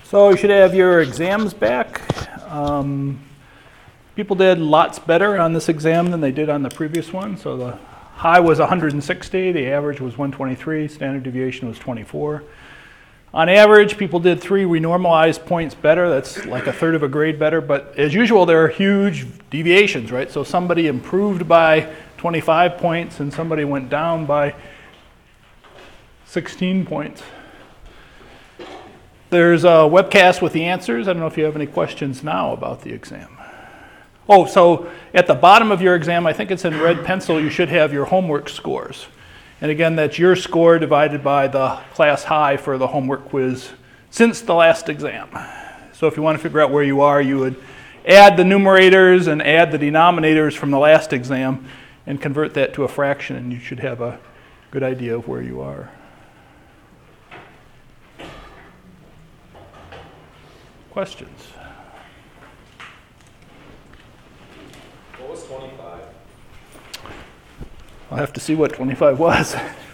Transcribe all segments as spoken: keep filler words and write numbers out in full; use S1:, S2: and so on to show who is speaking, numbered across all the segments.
S1: So you should have your exams back. Um, people did lots better on this exam than they did on the previous one. So the high was one hundred sixty, the average was one twenty-three, standard deviation was twenty-four. On average, people did three renormalized points better. That's like a third of a grade better. But as usual, there are huge deviations, right? So somebody improved by twenty-five points and somebody went down by sixteen points. There's a webcast with the answers. I don't know if you have any questions now about the exam. Oh, so at the bottom of your exam, I think it's in red pencil, you should have your homework scores. And again, that's your score divided by the class high for the homework quiz since the last exam. So if you want to figure out where you are, you would add the numerators and add the denominators from the last exam and convert that to a fraction, and you should have a good idea of where you are. Questions?
S2: What was twenty-five?
S1: I'll have to see what twenty-five was.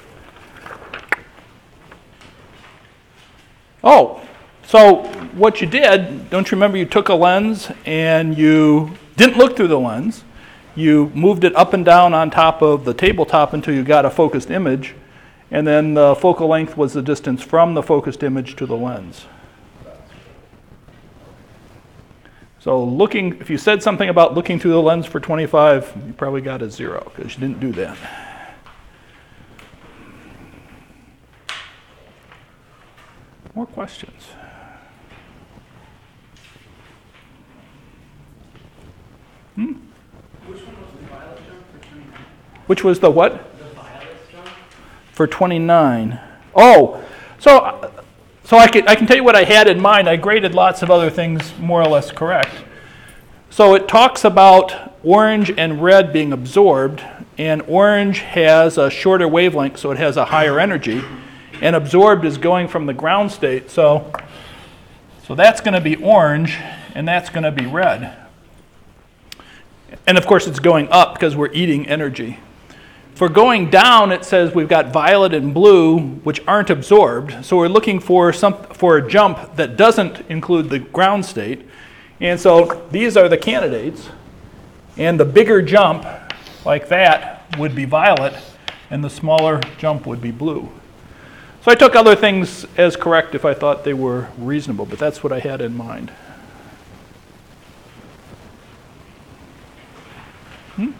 S1: Oh, so what you did, don't you remember you took a lens and you didn't look through the lens. You moved it up and down on top of the tabletop until you got a focused image, and then the focal length was the distance from the focused image to the lens. So looking, if you said something about looking through the lens for twenty-five, you probably got a zero because you didn't do that. More questions? Hmm?
S3: Which one was the violet jump for twenty-nine?
S1: Which was the what?
S3: The violet jump?
S1: For twenty-nine. Oh, so so I can I can tell you what I had in mind. I graded lots of other things more or less correct. So it talks about orange and red being absorbed, and orange has a shorter wavelength, so it has a higher energy, and absorbed is going from the ground state. So so that's going to be orange, and that's going to be red. And of course, it's going up because we're eating energy. For going down, it says we've got violet and blue, which aren't absorbed. So we're looking for some for a jump that doesn't include the ground state. And so these are the candidates. And the bigger jump, like that, would be violet, and the smaller jump would be blue. So I took other things as correct if I thought they were reasonable, but that's what I had in mind. Hmm?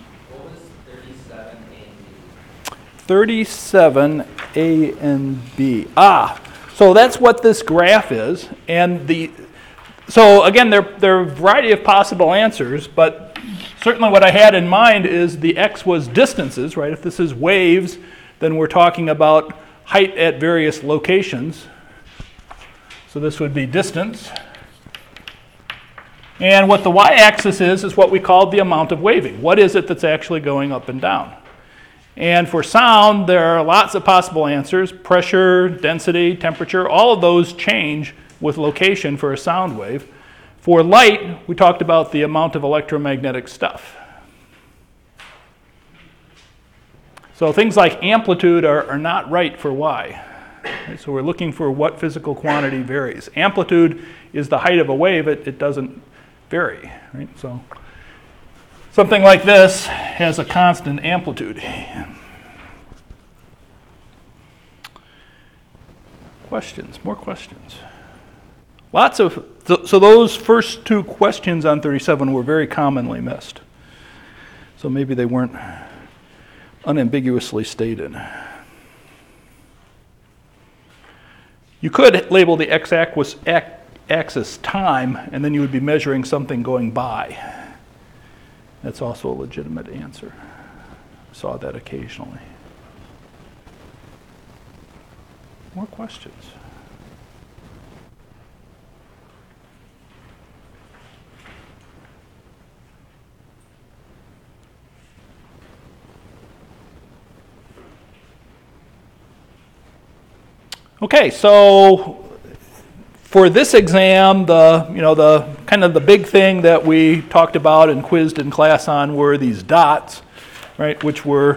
S1: thirty-seven A and B. Ah, so that's what this graph is. And the so again, there, there are a variety of possible answers, but certainly what I had in mind is the x was distances, right? If this is waves, then we're talking about height at various locations. So this would be distance. And what the y-axis is, is what we call the amount of waving. What is it that's actually going up and down? And for sound, there are lots of possible answers. Pressure, density, temperature, all of those change with location for a sound wave. For light, we talked about the amount of electromagnetic stuff. So things like amplitude are, are not right for y. Right, so we're looking for what physical quantity varies. Amplitude is the height of a wave. It, it doesn't vary. Right? So something like this has a constant amplitude. Questions? More questions? Lots of, th- so those first two questions on thirty-seven were very commonly missed. So maybe they weren't unambiguously stated. You could label the x-axis time, and then you would be measuring something going by. That's also a legitimate answer. I saw that occasionally. More questions? Okay, so for this exam, the you know the kind of the big thing that we talked about and quizzed in class on were these dots, right? Which were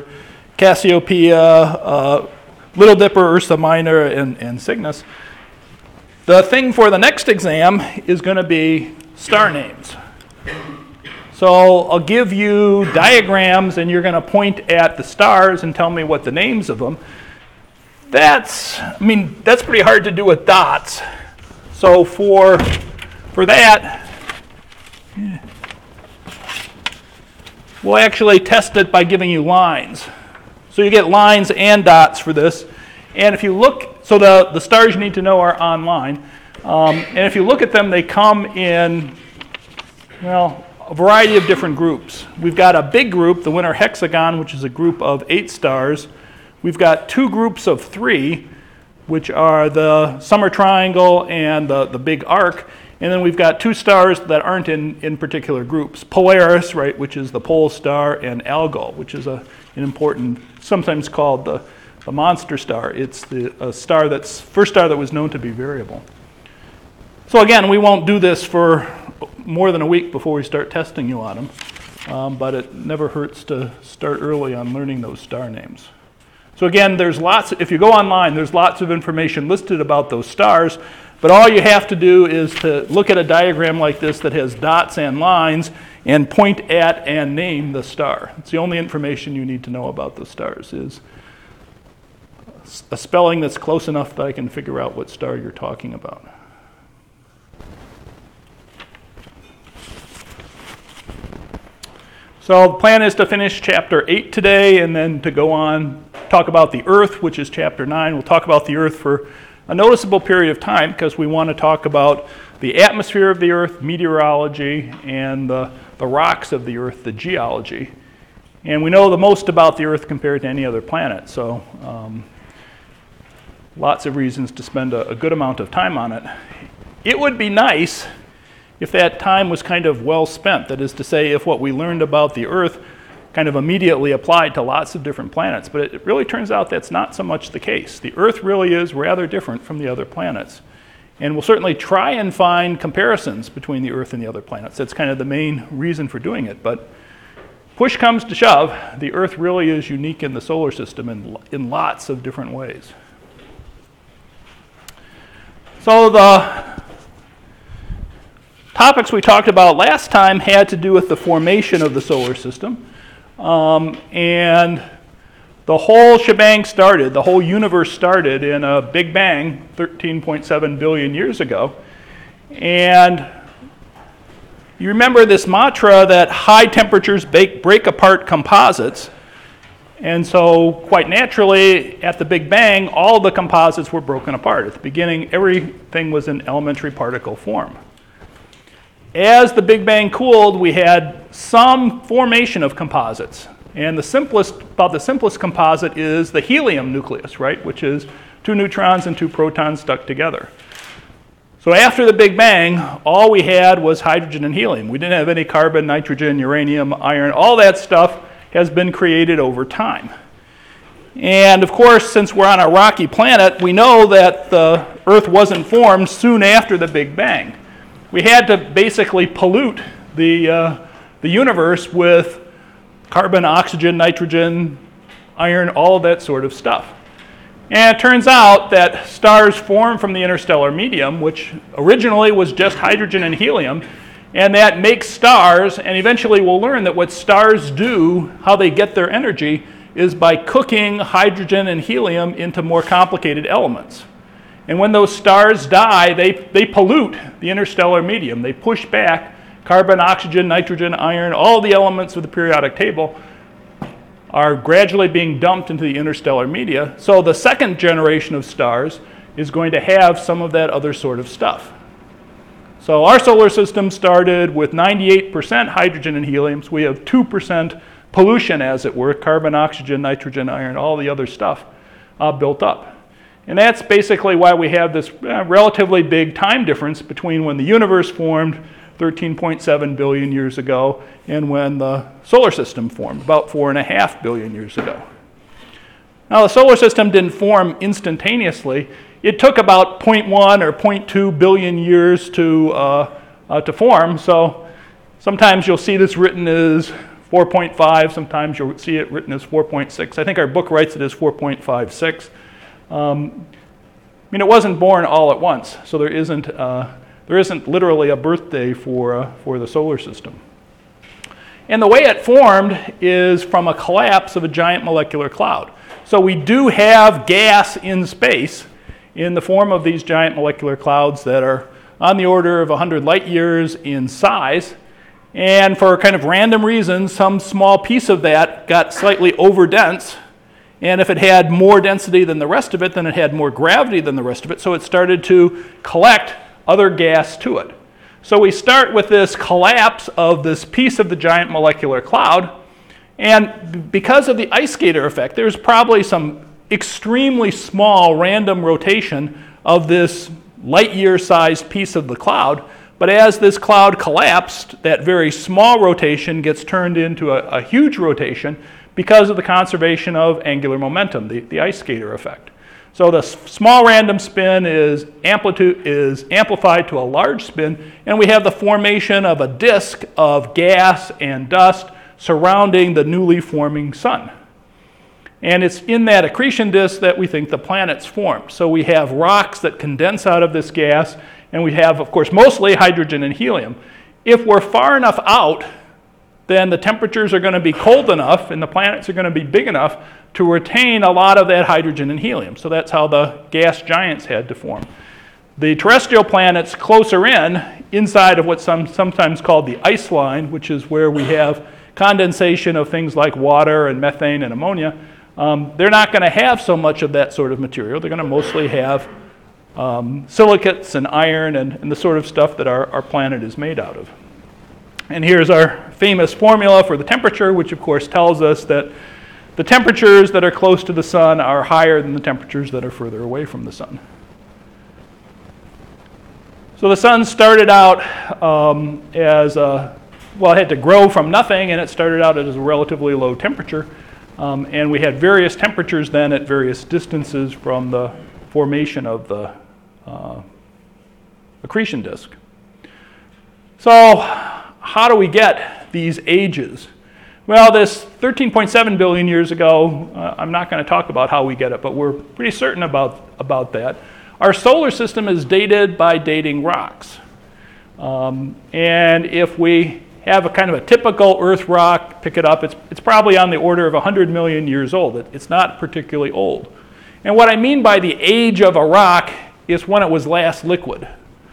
S1: Cassiopeia, uh, Little Dipper, Ursa Minor, and, and Cygnus. The thing for the next exam is going to be star names. So I'll give you diagrams and you're going to point at the stars and tell me what the names of them. That's, I mean, that's pretty hard to do with dots. So for, for that, yeah, we'll actually test it by giving you lines. So you get lines and dots for this. And if you look, so the, the stars you need to know are online. Um, and if you look at them, they come in, well, a variety of different groups. We've got a big group, the Winter Hexagon, which is a group of eight stars. We've got two groups of three, which are the Summer Triangle and the, the Big Arc. And then we've got two stars that aren't in, in particular groups. Polaris, right, which is the pole star, and Algol, which is a, an important, sometimes called the, the monster star. It's the a star that's, first star that was known to be variable. So again, we won't do this for more than a week before we start testing you on them. Um, but it never hurts to start early on learning those star names. So again, there's lots, if you go online, there's lots of information listed about those stars, but all you have to do is to look at a diagram like this that has dots and lines and point at and name the star. It's the only information you need to know about the stars, is a spelling that's close enough that I can figure out what star you're talking about. So the plan is to finish chapter eight today and then to go on, talk about the Earth, which is chapter nine. We'll talk about the Earth for a noticeable period of time because we want to talk about the atmosphere of the Earth, meteorology, and the, the rocks of the Earth, the geology. And we know the most about the Earth compared to any other planet, so um, lots of reasons to spend a, a good amount of time on it. It would be nice if that time was kind of well spent. That is to say, if what we learned about the Earth kind of immediately applied to lots of different planets. But it really turns out that's not so much the case. The Earth really is rather different from the other planets. And we'll certainly try and find comparisons between the Earth and the other planets. That's kind of the main reason for doing it. But push comes to shove, the Earth really is unique in the solar system in, in lots of different ways. So the topics we talked about last time had to do with the formation of the solar system. Um, and the whole shebang started, the whole universe started in a Big Bang thirteen point seven billion years ago. And you remember this mantra that high temperatures break, break apart composites. And so quite naturally, at the Big Bang, all the composites were broken apart. At the beginning, everything was in elementary particle form. As the Big Bang cooled, we had some formation of composites. And the simplest, about the simplest composite is the helium nucleus, right? Which is two neutrons and two protons stuck together. So after the Big Bang, all we had was hydrogen and helium. We didn't have any carbon, nitrogen, uranium, iron. All that stuff has been created over time. And of course, since we're on a rocky planet, we know that the Earth wasn't formed soon after the Big Bang. We had to basically pollute the, uh, the universe with carbon, oxygen, nitrogen, iron, all of that sort of stuff. And it turns out that stars form from the interstellar medium, which originally was just hydrogen and helium, and that makes stars, and eventually we'll learn that what stars do, how they get their energy, is by cooking hydrogen and helium into more complicated elements. And when those stars die, they, they pollute the interstellar medium. They push back carbon, oxygen, nitrogen, iron, all the elements of the periodic table are gradually being dumped into the interstellar media. So the second generation of stars is going to have some of that other sort of stuff. So our solar system started with ninety-eight percent hydrogen and helium. So we have two percent pollution, as it were, carbon, oxygen, nitrogen, iron, all the other stuff uh, built up. And that's basically why we have this uh, relatively big time difference between when the universe formed thirteen point seven billion years ago and when the solar system formed, about four and a half billion years ago. Now, the solar system didn't form instantaneously. It took about zero point one or zero point two billion years to, uh, uh, to form. So sometimes you'll see this written as four point five, sometimes you'll see it written as four point six. I think our book writes it as four point five six. Um, mean, it wasn't born all at once, so there isn't, uh, there isn't literally a birthday for, uh, for the solar system. And the way it formed is from a collapse of a giant molecular cloud. So we do have gas in space in the form of these giant molecular clouds that are on the order of one hundred light years in size. And for kind of random reasons, some small piece of that got slightly overdense. And if it had more density than the rest of it, then it had more gravity than the rest of it. So it started to collect other gas to it. So we start with this collapse of this piece of the giant molecular cloud. And because of the ice skater effect, there's probably some extremely small random rotation of this light year sized piece of the cloud. But as this cloud collapsed, that very small rotation gets turned into a, a huge rotation because of the conservation of angular momentum, the, the ice skater effect. So the s- small random spin is, amplitude, is amplified to a large spin, and we have the formation of a disk of gas and dust surrounding the newly forming sun. And it's in that accretion disk that we think the planets form. So we have rocks that condense out of this gas, and we have, of course, mostly hydrogen and helium. If we're far enough out, then the temperatures are going to be cold enough and the planets are going to be big enough to retain a lot of that hydrogen and helium. So that's how the gas giants had to form. The terrestrial planets closer in, inside of what's some, sometimes called the ice line, which is where we have condensation of things like water and methane and ammonia, um, they're not going to have so much of that sort of material. They're going to mostly have um, silicates and iron and, and the sort of stuff that our, our planet is made out of. And here's our famous formula for the temperature, which of course tells us that the temperatures that are close to the sun are higher than the temperatures that are further away from the sun. So the sun started out um, as a, well, it had to grow from nothing, and it started out as a relatively low temperature. Um, and we had various temperatures then at various distances from the formation of the uh, accretion disk. So how do we get these ages? Well, this thirteen point seven billion years ago, uh, I'm not going to talk about how we get it, but we're pretty certain about, about that. Our solar system is dated by dating rocks. Um, and if we have a kind of a typical Earth rock, pick it up, it's, it's probably on the order of one hundred million years old. It, it's not particularly old. And what I mean by the age of a rock is when it was last liquid.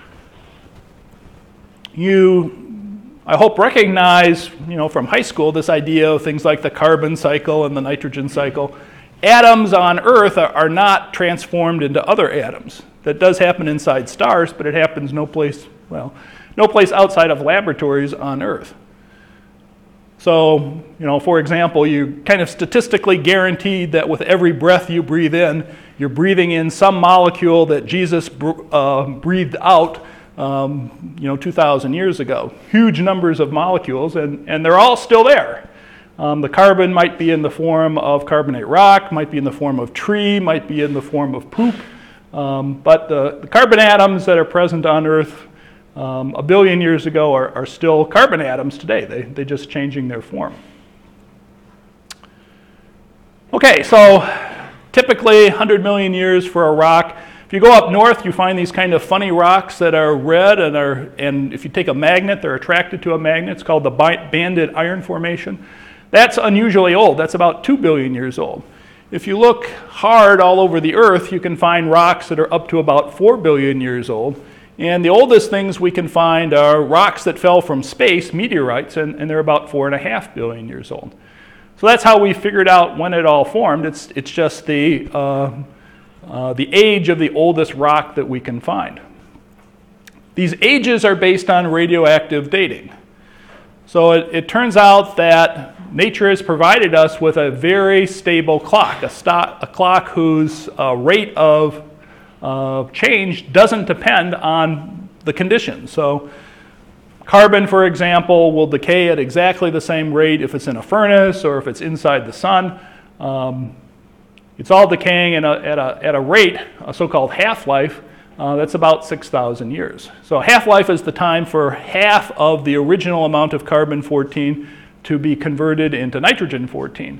S1: You, I hope, recognize, you know, from high school this idea of things like the carbon cycle and the nitrogen cycle. Atoms on Earth are, are not transformed into other atoms. That does happen inside stars, but it happens no place, well, no place outside of laboratories on Earth. So, you know, for example, you kind of statistically guaranteed that with every breath you breathe in, you're breathing in some molecule that Jesus uh, breathed out, um, you know, two thousand years ago. Huge numbers of molecules, and, and they're all still there. Um, the carbon might be in the form of carbonate rock, might be in the form of tree, might be in the form of poop. Um, but the, the carbon atoms that are present on Earth um, a billion years ago are, are still carbon atoms today. They, they're just changing their form. Okay, so typically one hundred million years for a rock. If you go up north, you find these kind of funny rocks that are red, and, are, and if you take a magnet, they're attracted to a magnet. It's called the Banded Iron Formation. That's unusually old. That's about two billion years old. If you look hard all over the Earth, you can find rocks that are up to about four billion years old. And the oldest things we can find are rocks that fell from space, meteorites, and, and they're about four and a half billion years old. So that's how we figured out when it all formed. It's, it's just the, uh, uh, the age of the oldest rock that we can find. These ages are based on radioactive dating. So it, it turns out that nature has provided us with a very stable clock, a, sto- a clock whose uh, rate of uh, change doesn't depend on the conditions. So carbon, for example, will decay at exactly the same rate if it's in a furnace or if it's inside the sun. Um, it's all decaying at a, at a, at a rate, a so-called half-life, Uh, that's about six thousand years. So half-life is the time for half of the original amount of carbon fourteen to be converted into nitrogen fourteen.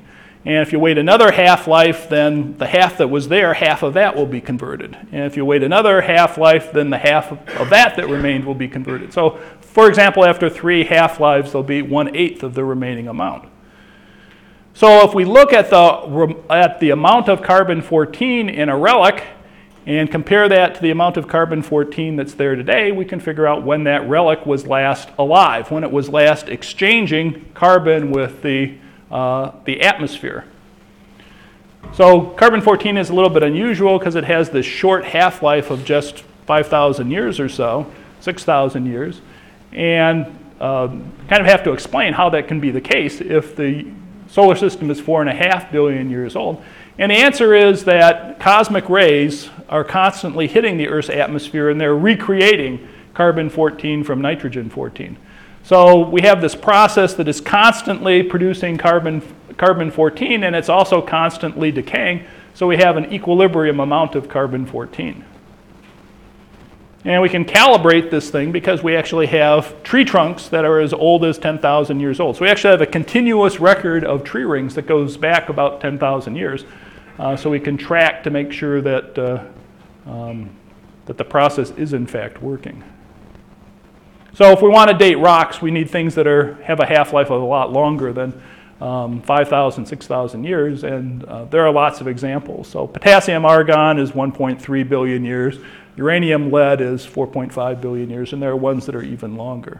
S1: And if you wait another half-life, then the half that was there, half of that will be converted. And if you wait another half-life, then the half of that that remained will be converted. So, for example, after three half-lives, there'll be one-eighth of the remaining amount. So if we look at the, at the amount of carbon fourteen in a relic and compare that to the amount of carbon fourteen that's there today, we can figure out when that relic was last alive, when it was last exchanging carbon with the Uh, the atmosphere. So carbon fourteen is a little bit unusual because it has this short half-life of just five thousand years or so, six thousand years, and uh, kind of have to explain how that can be the case if the solar system is four and a half billion years old. And the answer is that cosmic rays are constantly hitting the Earth's atmosphere and they're recreating carbon fourteen from nitrogen fourteen. So we have this process that is constantly producing carbon, carbon fourteen, and it's also constantly decaying. So we have an equilibrium amount of carbon fourteen. And we can calibrate this thing because we actually have tree trunks that are as old as ten thousand years old. So we actually have a continuous record of tree rings that goes back about ten thousand years. Uh, so we can track to make sure that, uh, um, that the process is in fact working. So if we want to date rocks, we need things that are, have a half-life of a lot longer than um, five thousand, six thousand years, and uh, there are lots of examples. So potassium argon is one point three billion years, uranium lead is four point five billion years, and there are ones that are even longer.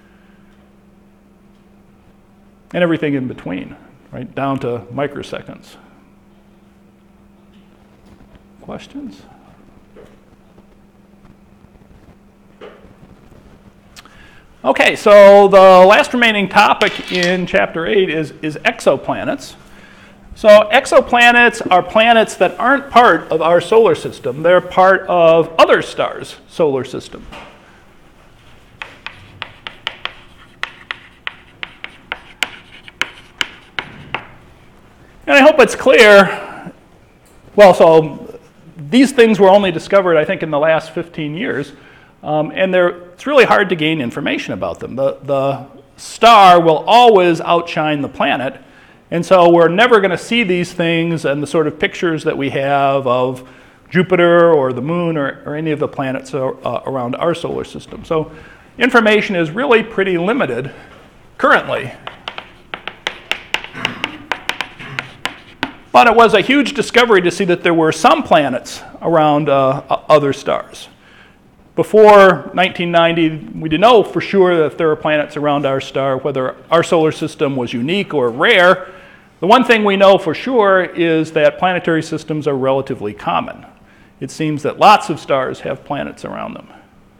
S1: And everything in between, right, down to microseconds. Questions? Okay, so the last remaining topic in chapter eight is, is exoplanets. So exoplanets are planets that aren't part of our solar system. They're part of other stars' solar system. And I hope it's clear. Well, so these things were only discovered, I think, in the last fifteen years. Um, and they're, it's really hard to gain information about them. The, the star will always outshine the planet, and so we're never going to see these things and the sort of pictures that we have of Jupiter or the moon or, or any of the planets uh, around our solar system. So information is really pretty limited currently. But it was a huge discovery to see that there were some planets around uh, other stars. Before nineteen ninety, we didn't know for sure that there were planets around our star, whether our solar system was unique or rare. The one thing we know for sure is that planetary systems are relatively common. It seems that lots of stars have planets around them.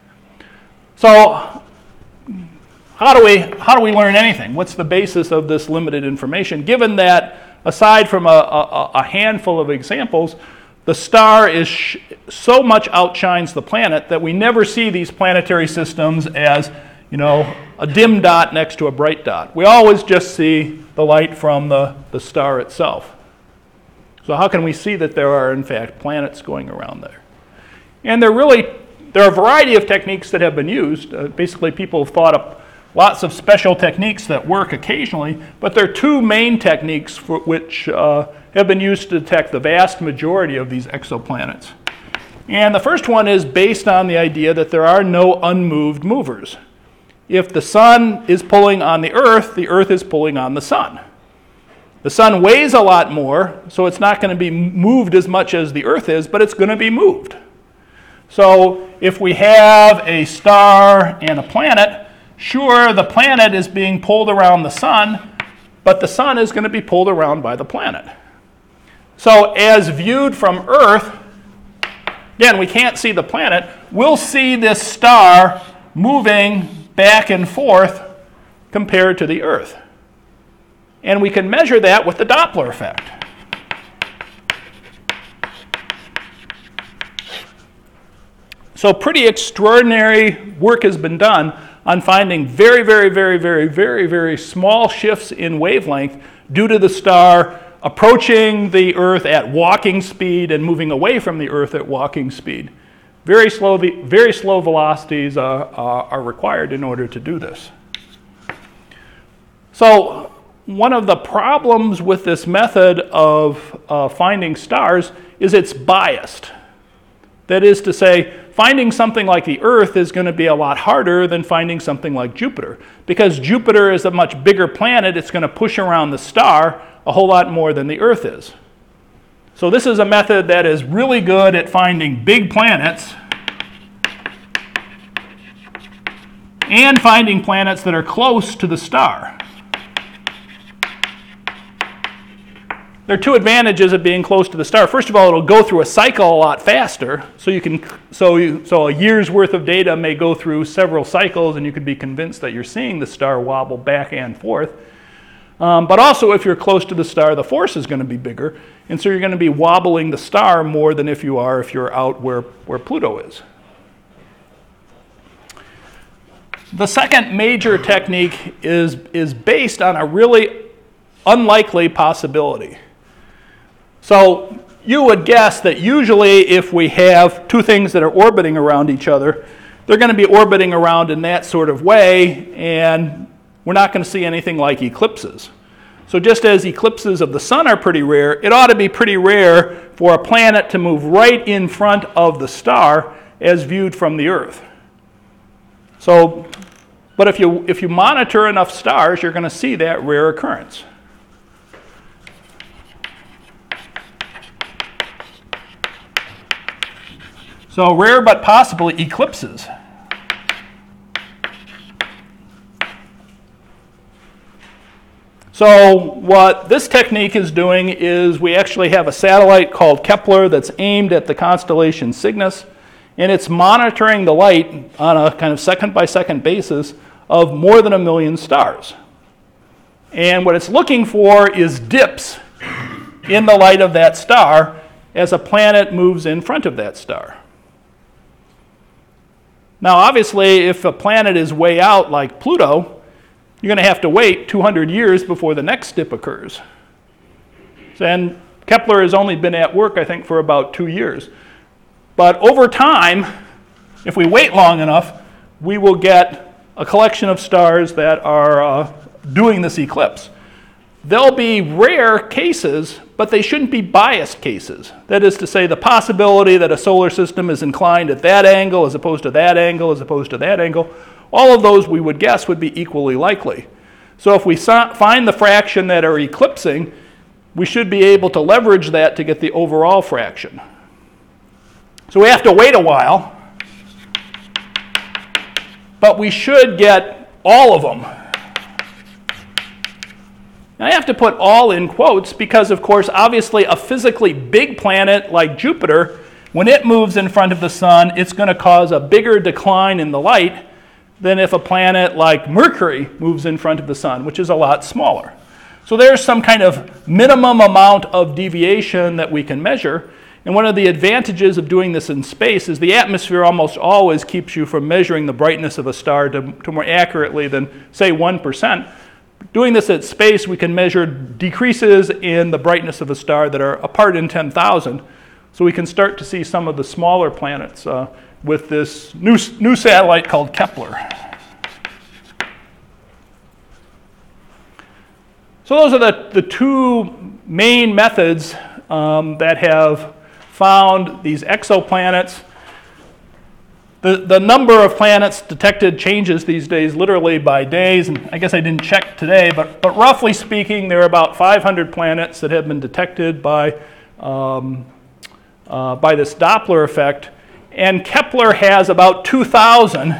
S1: So how do we, how do we learn anything? What's the basis of this limited information, given that aside from a, a, a handful of examples, the star is sh so much outshines the planet that we never see these planetary systems as, you know, a dim dot next to a bright dot. We always just see the light from the, the star itself. So how can we see that there are, in fact, planets going around there? And there really, there are a variety of techniques that have been used. Uh, basically, people have thought up lots of special techniques that work occasionally, but there are two main techniques for which uh, have been used to detect the vast majority of these exoplanets. And the first one is based on the idea that there are no unmoved movers. If the sun is pulling on the Earth, the Earth is pulling on the sun. The sun weighs a lot more, so it's not going to be moved as much as the Earth is, but it's going to be moved. So if we have a star and a planet, sure, the planet is being pulled around the sun, but the sun is going to be pulled around by the planet. So as viewed from Earth, again, we can't see the planet, we'll see this star moving back and forth compared to the Earth. And we can measure that with the Doppler effect. So pretty extraordinary work has been done on finding very, very, very, very, very, very small shifts in wavelength due to the star approaching the Earth at walking speed and moving away from the Earth at walking speed. Very slow, very slow velocities uh, uh, are required in order to do this. So one of the problems with this method of uh, finding stars is it's biased. That is to say, finding something like the Earth is going to be a lot harder than finding something like Jupiter. Because Jupiter is a much bigger planet, it's going to push around the star a whole lot more than the Earth is. So this is a method that is really good at finding big planets and finding planets that are close to the star. There are two advantages of being close to the star. First of all, it'll go through a cycle a lot faster, so you can so you, so a year's worth of data may go through several cycles, and you could be convinced that you're seeing the star wobble back and forth. Um, but also, if you're close to the star, the force is going to be bigger, and so you're going to be wobbling the star more than if you are if you're out where, where Pluto is. The second major technique is, is based on a really unlikely possibility. So you would guess that usually if we have two things that are orbiting around each other, they're going to be orbiting around in that sort of way, and we're not going to see anything like eclipses. So just as eclipses of the sun are pretty rare, it ought to be pretty rare for a planet to move right in front of the star as viewed from the Earth. So, but if you, if you monitor enough stars, you're going to see that rare occurrence. So rare but possible eclipses. So what this technique is doing is we actually have a satellite called Kepler that's aimed at the constellation Cygnus, and it's monitoring the light on a kind of second by second basis of more than a million stars. And what it's looking for is dips in the light of that star as a planet moves in front of that star. Now, obviously, if a planet is way out like Pluto, you're going to have to wait two hundred years before the next dip occurs. And Kepler has only been at work, I think, for about two years. But over time, if we wait long enough, we will get a collection of stars that are uh, doing this eclipse. They'll be rare cases, but they shouldn't be biased cases. That is to say, the possibility that a solar system is inclined at that angle as opposed to that angle as opposed to that angle, all of those we would guess would be equally likely. So if we find the fraction that are eclipsing, we should be able to leverage that to get the overall fraction. So we have to wait a while, but we should get all of them. Now I have to put all in quotes because, of course, obviously a physically big planet like Jupiter, when it moves in front of the sun, it's going to cause a bigger decline in the light than if a planet like Mercury moves in front of the sun, which is a lot smaller. So there's some kind of minimum amount of deviation that we can measure. And one of the advantages of doing this in space is the atmosphere almost always keeps you from measuring the brightness of a star to, to more accurately than, say, one percent. Doing this at space, we can measure decreases in the brightness of a star that are a part in ten thousand. So we can start to see some of the smaller planets uh, with this new, new satellite called Kepler. So those are the, the two main methods um, that have found these exoplanets. The, the number of planets detected changes these days literally by days, and I guess I didn't check today, but, but roughly speaking, there are about five hundred planets that have been detected by, um, uh, by this Doppler effect, and Kepler has about two thousand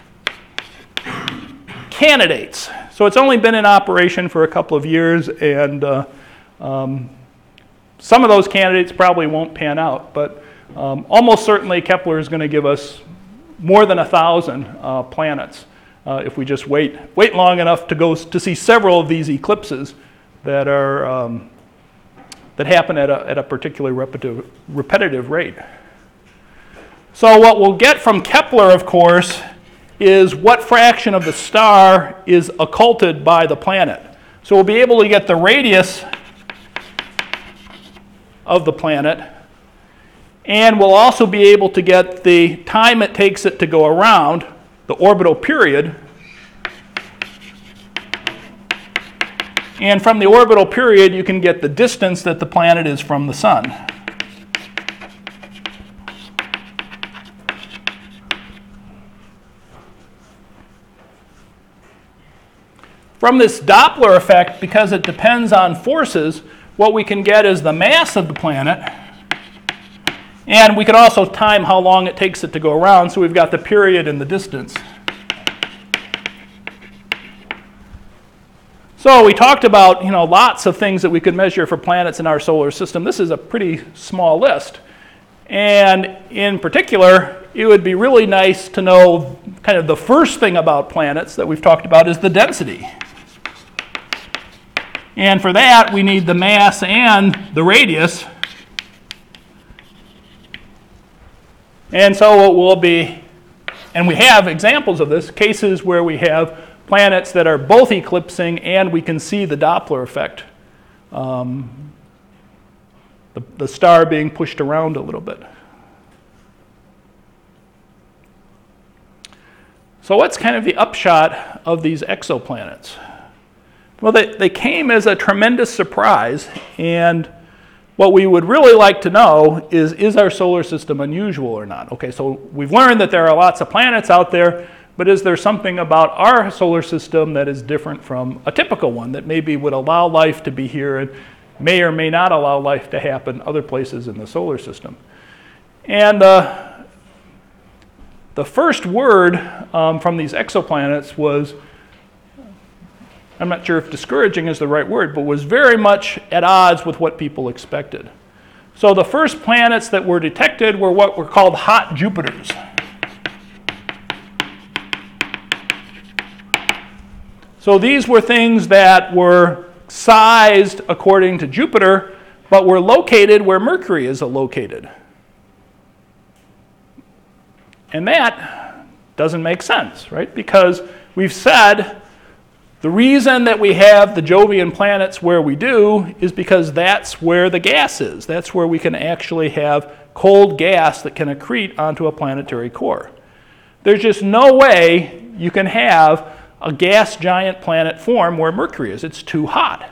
S1: candidates. So it's only been in operation for a couple of years, and uh, um, some of those candidates probably won't pan out, but um, almost certainly Kepler is going to give us more than a thousand uh, planets uh, if we just wait wait long enough to go to see several of these eclipses that are um, that happen at a, at a particularly repetitive, repetitive rate. So what we'll get from Kepler, of course, is what fraction of the star is occulted by the planet. So we'll be able to get the radius of the planet, and we'll also be able to get the time it takes it to go around, the orbital period, And from the orbital period, you can get the distance that the planet is from the sun. From this Doppler effect, because it depends on forces, what we can get is the mass of the planet, and we can also time how long it takes it to go around, so we've got the period and the distance. So we talked about, you know, lots of things that we could measure for planets in our solar system. This is a pretty small list. And in particular, it would be really nice to know kind of the first thing about planets that we've talked about is the density. And for that, we need the mass and the radius. And so it will be, and we have examples of this, cases where we have planets that are both eclipsing and we can see the Doppler effect, um, the, the star being pushed around a little bit. So what's kind of the upshot of these exoplanets? Well, they, they came as a tremendous surprise, and what we would really like to know is, is our solar system unusual or not? Okay, so we've learned that there are lots of planets out there, but is there something about our solar system that is different from a typical one that maybe would allow life to be here and may or may not allow life to happen other places in the solar system? And uh, the first word um, from these exoplanets was, I'm not sure if discouraging is the right word, but was very much at odds with what people expected. So the first planets that were detected were what were called hot Jupiters. So these were things that were sized according to Jupiter, but were located where Mercury is located. And that doesn't make sense, right? Because we've said the reason that we have the Jovian planets where we do is because that's where the gas is. That's where we can actually have cold gas that can accrete onto a planetary core. There's just no way you can have a gas giant planet form where Mercury is. It's too hot.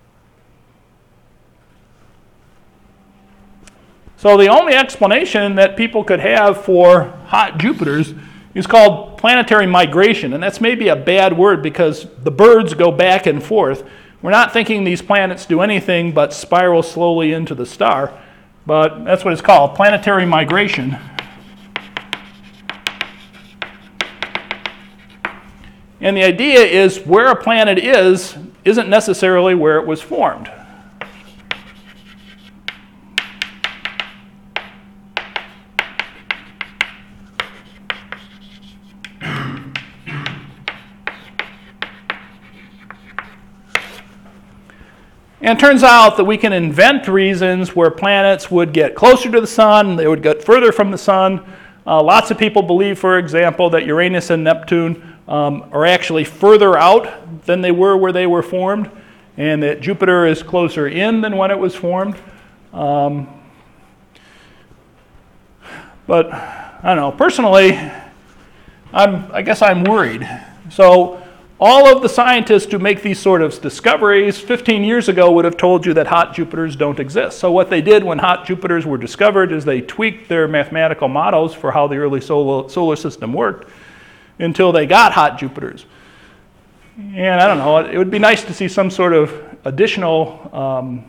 S1: So the only explanation that people could have for hot Jupiters is called planetary migration, and that's maybe a bad word because the birds go back and forth. We're not thinking these planets do anything but spiral slowly into the star, but that's what it's called, planetary migration. And the idea is where a planet is isn't necessarily where it was formed. And it turns out that we can invent reasons where planets would get closer to the sun, they would get further from the sun. Uh, lots of people believe, for example, that Uranus and Neptune um, are actually further out than they were where they were formed, and that Jupiter is closer in than when it was formed. Um, but I don't know, personally, I'm, I guess I'm worried. So all of the scientists who make these sort of discoveries fifteen years ago would have told you that hot Jupiters don't exist. So what they did when hot Jupiters were discovered is they tweaked their mathematical models for how the early solar, solar system worked until they got hot Jupiters. And I don't know, it would be nice to see some sort of additional um,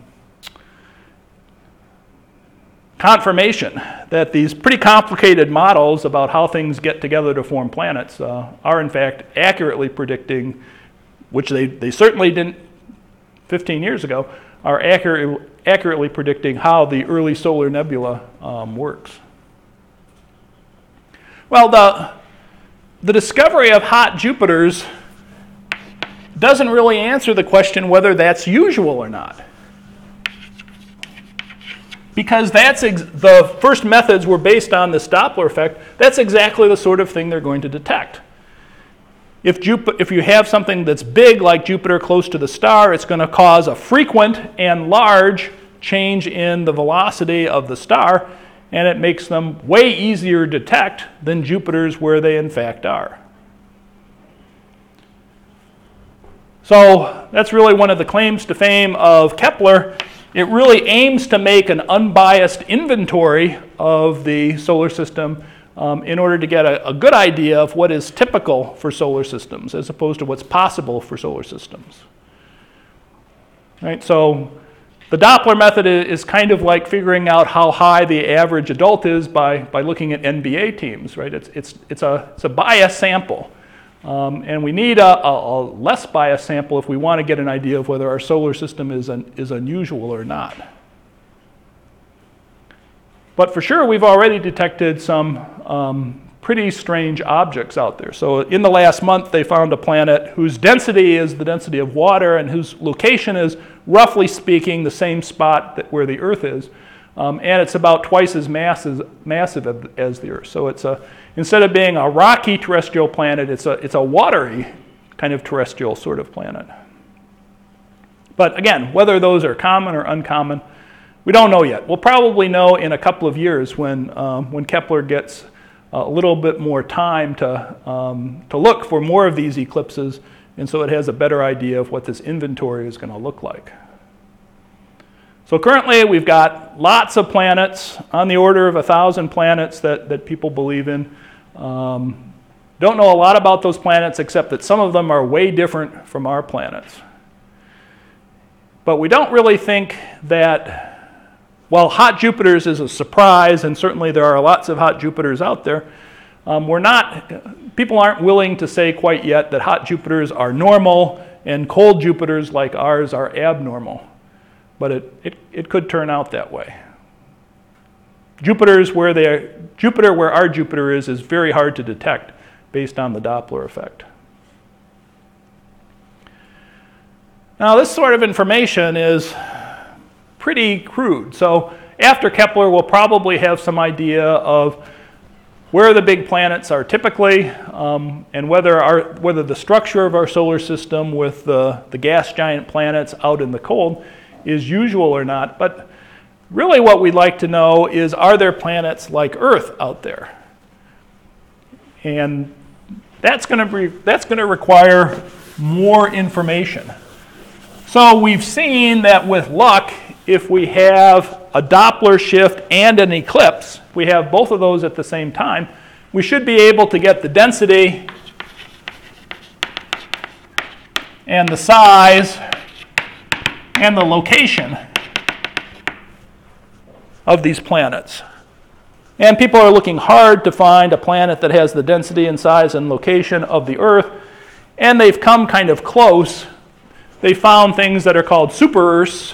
S1: confirmation that these pretty complicated models about how things get together to form planets uh, are in fact accurately predicting, which they, they certainly didn't fifteen years ago, are accurate, accurately predicting how the early solar nebula um, works. Well, the, the discovery of hot Jupiters doesn't really answer the question whether that's usual or not. Because that's ex- the first methods were based on this Doppler effect. That's exactly the sort of thing they're going to detect. If, Jup- if you have something that's big like Jupiter close to the star, it's going to cause a frequent and large change in the velocity of the star, and it makes them way easier to detect than Jupiters where they in fact are. So that's really one of the claims to fame of Kepler. It really aims to make an unbiased inventory of the solar system um, in order to get a, a good idea of what is typical for solar systems as opposed to what's possible for solar systems. Right, so the Doppler method is kind of like figuring out how high the average adult is by, by looking at N B A teams, right? It's, it's, it's, a, it's a biased sample. Um, and we need a, a, a less biased sample if we want to get an idea of whether our solar system is, an, is unusual or not. But for sure, we've already detected some um, pretty strange objects out there. So in the last month, they found a planet whose density is the density of water and whose location is, roughly speaking, the same spot that where the Earth is. Um, and it's about twice as massive, massive as the Earth. So it's a, instead of being a rocky terrestrial planet, it's a, it's a watery kind of terrestrial sort of planet. But again, whether those are common or uncommon, we don't know yet. We'll probably know in a couple of years when, um, when Kepler gets a little bit more time to, um, to look for more of these eclipses, and so it has a better idea of what this inventory is going to look like. So currently we've got lots of planets, on the order of a thousand planets that, that people believe in. Um, don't know a lot about those planets except that some of them are way different from our planets. But we don't really think that, while hot Jupiters is a surprise, and certainly there are lots of hot Jupiters out there, um, we're not, people aren't willing to say quite yet that hot Jupiters are normal and cold Jupiters like ours are abnormal. But it, it, it could turn out that way. Jupiter's where they, Jupiter where our Jupiter is is very hard to detect based on the Doppler effect. Now this sort of information is pretty crude. So after Kepler, we'll probably have some idea of where the big planets are typically, um, and whether, our, whether the structure of our solar system with the, the gas giant planets out in the cold is usual or not. But really what we'd like to know is, are there planets like Earth out there? And that's going to be, that's going to require more information. So we've seen that with luck, if we have a Doppler shift and an eclipse, if we have both of those at the same time, we should be able to get the density and the size and the location of these planets. And people are looking hard to find a planet that has the density and size and location of the Earth, and they've come kind of close. They found things that are called super-Earths.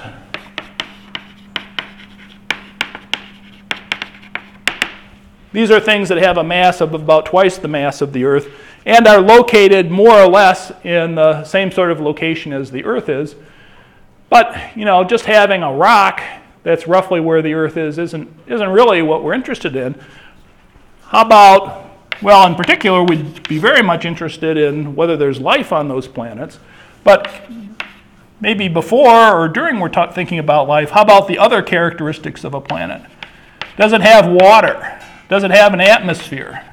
S1: These are things that have a mass of about twice the mass of the Earth and are located more or less in the same sort of location as the Earth is. But, you know, just having a rock that's roughly where the Earth is isn't, isn't really what we're interested in. How about, well, in particular, we'd be very much interested in whether there's life on those planets. But maybe before or during we're ta- thinking about life, how about the other characteristics of a planet? Does it have water? Does it have an atmosphere?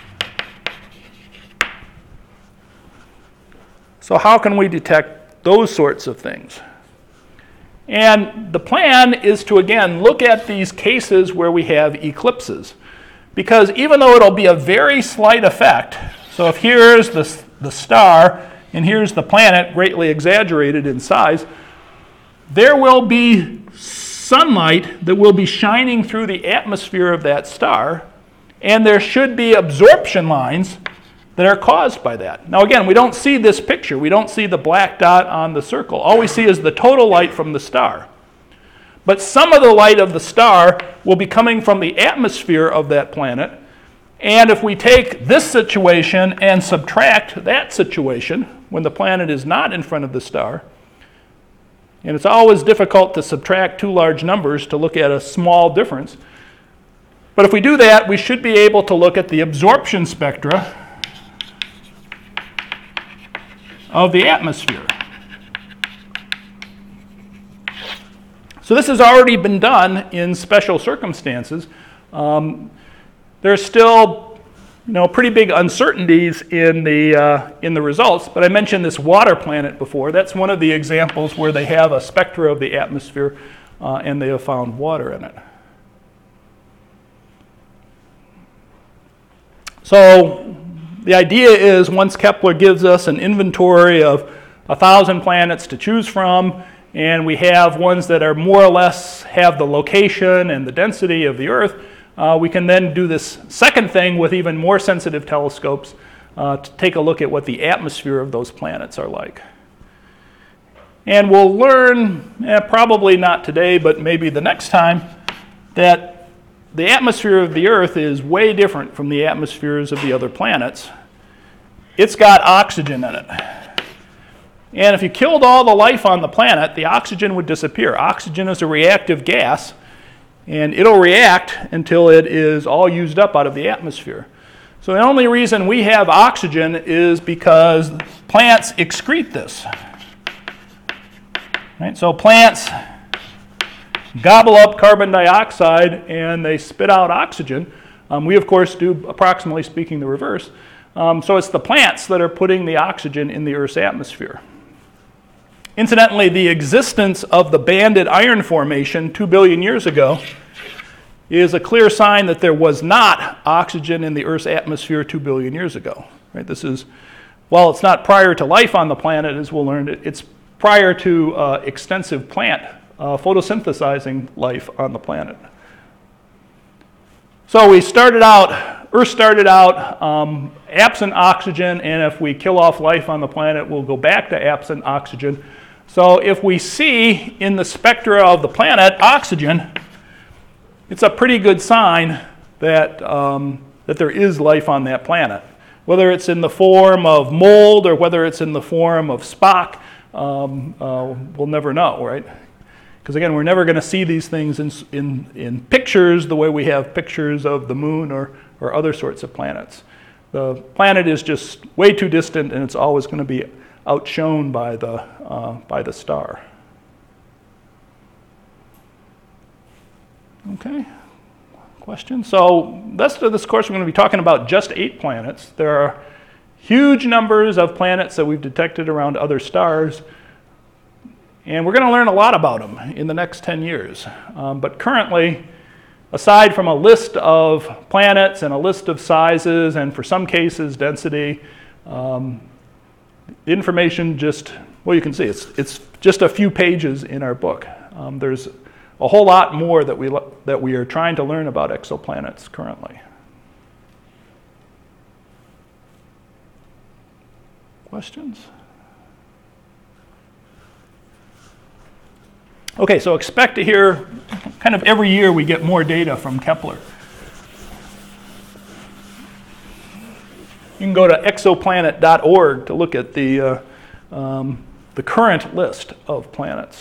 S1: So how can we detect those sorts of things? And the plan is to, again, look at these cases where we have eclipses. Because even though it'll be a very slight effect, so if here's the, the star and here's the planet greatly exaggerated in size, there will be sunlight that will be shining through the atmosphere of that star, and there should be absorption lines that are caused by that. Now again, we don't see this picture. We don't see the black dot on the circle. All we see is the total light from the star. But some of the light of the star will be coming from the atmosphere of that planet, and if we take this situation and subtract that situation when the planet is not in front of the star, and it's always difficult to subtract two large numbers to look at a small difference. But if we do that, we should be able to look at the absorption spectra of the atmosphere. So this has already been done in special circumstances. Um, there's still you know, pretty big uncertainties in the, uh, in the results. But I mentioned this water planet before. That's one of the examples where they have a spectra of the atmosphere uh, and they have found water in it. So the idea is once Kepler gives us an inventory of a thousand planets to choose from, and we have ones that are more or less have the location and the density of the Earth, uh, we can then do this second thing with even more sensitive telescopes uh, to take a look at what the atmosphere of those planets are like. And we'll learn, eh, probably not today, but maybe the next time, that the atmosphere of the Earth is way different from the atmospheres of the other planets. It's got oxygen in it. And if you killed all the life on the planet, the oxygen would disappear. Oxygen is a reactive gas, and it'll react until it is all used up out of the atmosphere. So the only reason we have oxygen is because plants excrete this. Right? So plants gobble up carbon dioxide and they spit out oxygen. Um, we, of course, do, approximately speaking, the reverse. Um, so it's the plants that are putting the oxygen in the Earth's atmosphere. Incidentally, the existence of the banded iron formation two billion years ago is a clear sign that there was not oxygen in the Earth's atmosphere two billion years ago. Right? This is, while it's not prior to life on the planet, as we'll learn, it's prior to uh, extensive plant Uh, photosynthesizing life on the planet. So we started out, Earth started out um, absent oxygen, and if we kill off life on the planet, we'll go back to absent oxygen. So if we see in the spectra of the planet oxygen, it's a pretty good sign that, um, that there is life on that planet. Whether it's in the form of mold or whether it's in the form of Spock, um, uh, we'll never know, right? Because again, we're never going to see these things in, in, in pictures the way we have pictures of the moon or, or other sorts of planets. The planet is just way too distant, and it's always going to be outshone by the, uh, by the star. Okay, questions? So the rest of this course, we're going to be talking about just eight planets. There are huge numbers of planets that we've detected around other stars. And we're going to learn a lot about them in the next ten years. Um, but currently, aside from a list of planets and a list of sizes, and for some cases, density, um, the information just, well, you can see, it's, it's just a few pages in our book. Um, there's a whole lot more that we, that we are trying to learn about exoplanets currently. Questions? Okay, so expect to hear, kind of every year we get more data from Kepler. You can go to exoplanet dot org to look at the, uh, um, the current list of planets.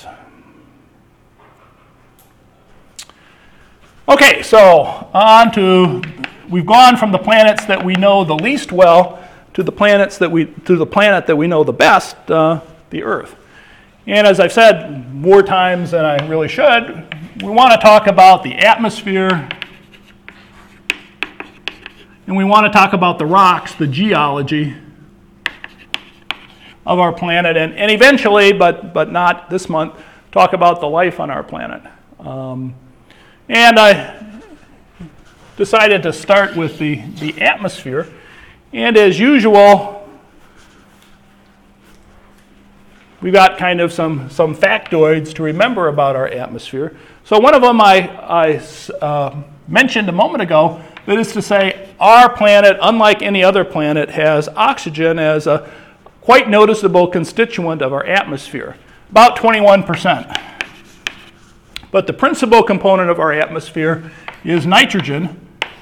S1: Okay, so on to, we've gone from the planets that we know the least well to the planets that we, to the planet that we know the best, uh, the Earth. And as I've said more times than I really should, we want to talk about the atmosphere, and we want to talk about the rocks, the geology of our planet, and, and eventually, but, but not this month, talk about the life on our planet. Um, and I decided to start with the, the atmosphere, and as usual, we've got kind of some, some factoids to remember about our atmosphere. So one of them I, I uh, mentioned a moment ago, that is to say, our planet, unlike any other planet, has oxygen as a quite noticeable constituent of our atmosphere, about twenty-one percent. But the principal component of our atmosphere is nitrogen,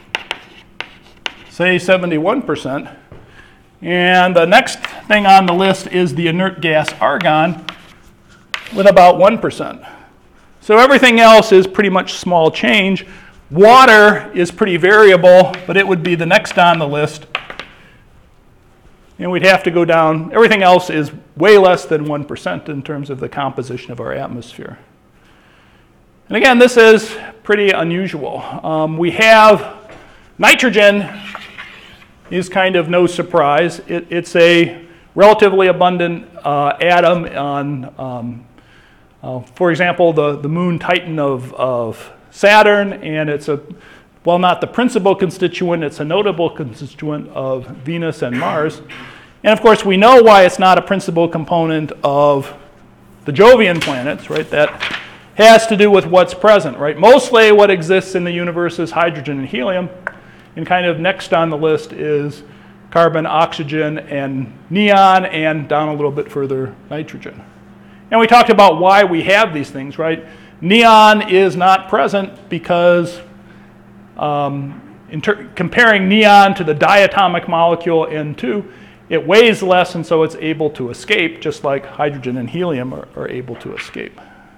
S1: say seventy-one percent. And the next thing on the list is the inert gas argon with about one percent. So everything else is pretty much small change. Water is pretty variable, but it would be the next on the list. And we'd have to go down. Everything else is way less than one percent in terms of the composition of our atmosphere. And again, this is pretty unusual. Um, we have nitrogen is kind of no surprise. It, it's a relatively abundant uh, atom on, um, uh, for example, the, the moon Titan of, of Saturn, and it's a, well, not the principal constituent, it's a notable constituent of Venus and Mars. And of course, we know why it's not a principal component of the Jovian planets, right? That has to do with what's present, right? Mostly what exists in the universe is hydrogen and helium. And kind of next on the list is carbon, oxygen, and neon, and down a little bit further, nitrogen. And we talked about why we have these things, right? Neon is not present because um, in ter- comparing neon to the diatomic molecule N two, it weighs less, and so it's able to escape, just like hydrogen and helium are, are able to escape.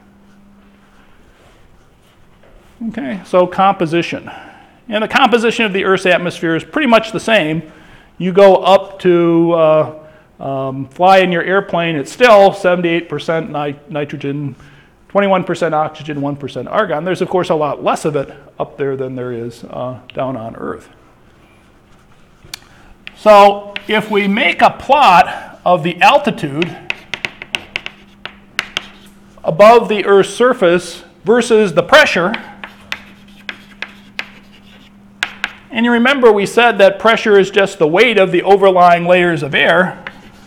S1: Okay, so composition. And the composition of the Earth's atmosphere is pretty much the same. You go up to uh, um, fly in your airplane, it's still seventy-eight percent nit- nitrogen, twenty-one percent oxygen, one percent argon. There's, of course, a lot less of it up there than there is uh, down on Earth. So if we make a plot of the altitude above the Earth's surface versus the pressure, and you remember we said that pressure is just the weight of the overlying layers of air.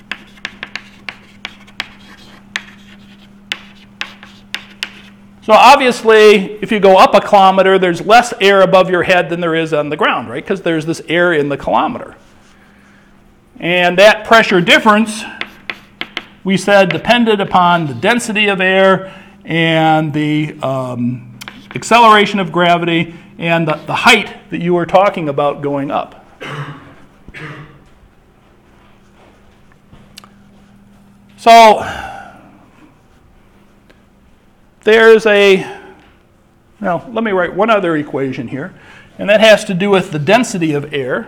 S1: So obviously, if you go up a kilometer, there's less air above your head than there is on the ground, right? Because there's this air in the kilometer. And that pressure difference, we said, depended upon the density of air and the um, acceleration of gravity and the, the height that you were talking about going up. So there's a, now let me write one other equation here, and that has to do with the density of air.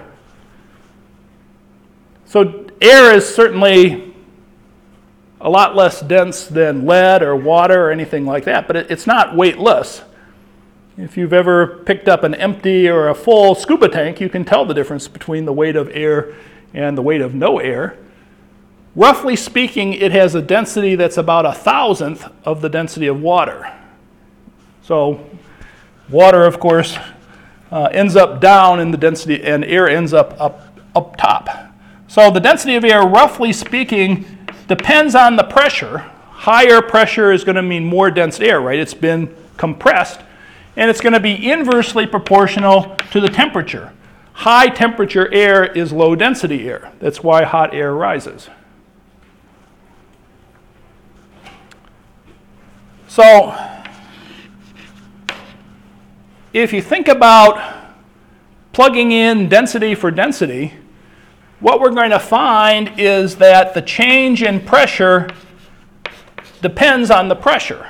S1: So air is certainly a lot less dense than lead or water or anything like that, but it, it's not weightless. If you've ever picked up an empty or a full scuba tank, you can tell the difference between the weight of air and the weight of no air. Roughly speaking, it has a density that's about a thousandth of the density of water. So water, of course, uh, ends up down in the density, and air ends up up, up top. So the density of air, roughly speaking, depends on the pressure. Higher pressure is going to mean more dense air, right? It's been compressed, and it's going to be inversely proportional to the temperature. High temperature air is low density air. That's why hot air rises. So if you think about plugging in density for density, what we're going to find is that the change in pressure depends on the pressure.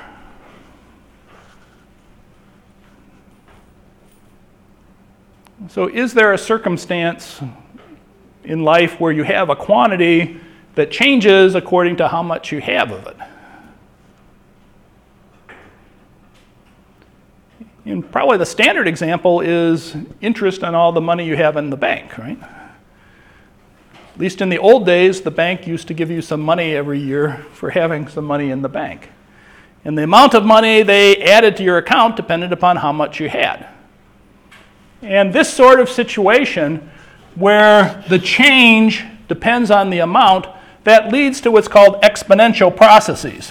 S1: So is there a circumstance in life where you have a quantity that changes according to how much you have of it? And probably the standard example is interest on all the money you have in the bank, right? At least in the old days, the bank used to give you some money every year for having some money in the bank. And the amount of money they added to your account depended upon how much you had. And this sort of situation where the change depends on the amount, that leads to what's called exponential processes.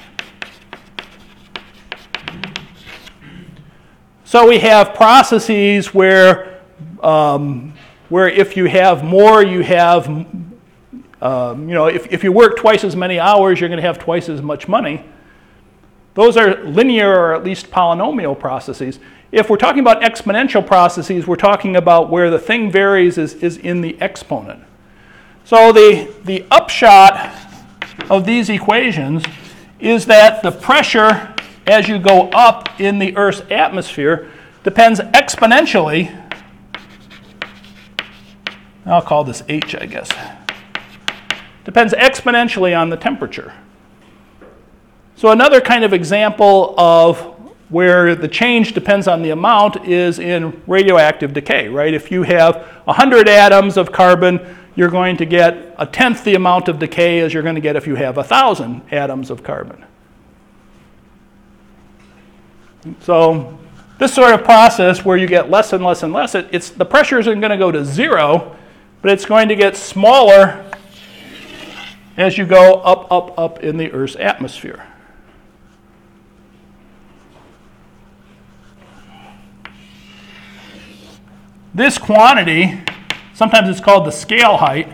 S1: So we have processes where, um, where if you have more, you have, um, you know, if, if you work twice as many hours, you're going to have twice as much money. Those are linear or at least polynomial processes. If we're talking about exponential processes, we're talking about where the thing varies is, is in the exponent. So the, the upshot of these equations is that the pressure as you go up in the Earth's atmosphere depends exponentially, I'll call this H, I guess, depends exponentially on the temperature. So another kind of example of where the change depends on the amount is in radioactive decay, right? If you have one hundred atoms of carbon, you're going to get a tenth the amount of decay as you're going to get if you have one thousand atoms of carbon. So this sort of process where you get less and less and less, it, it's, the pressure isn't going to go to zero, but it's going to get smaller as you go up, up, up in the Earth's atmosphere. This quantity, sometimes it's called the scale height,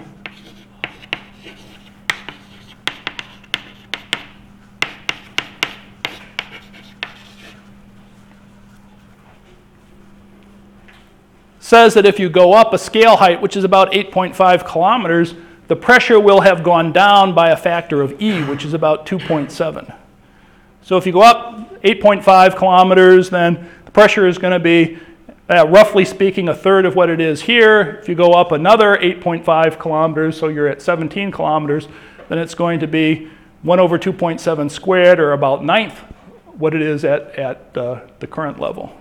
S1: says that if you go up a scale height, which is about eight point five kilometers, the pressure will have gone down by a factor of E, which is about two point seven. So if you go up eight point five kilometers, then the pressure is going to be, uh, roughly speaking, a third of what it is here. If you go up another eight point five kilometers, so you're at seventeen kilometers, then it's going to be one over two point seven squared, or about ninth what it is at, at uh, the current level.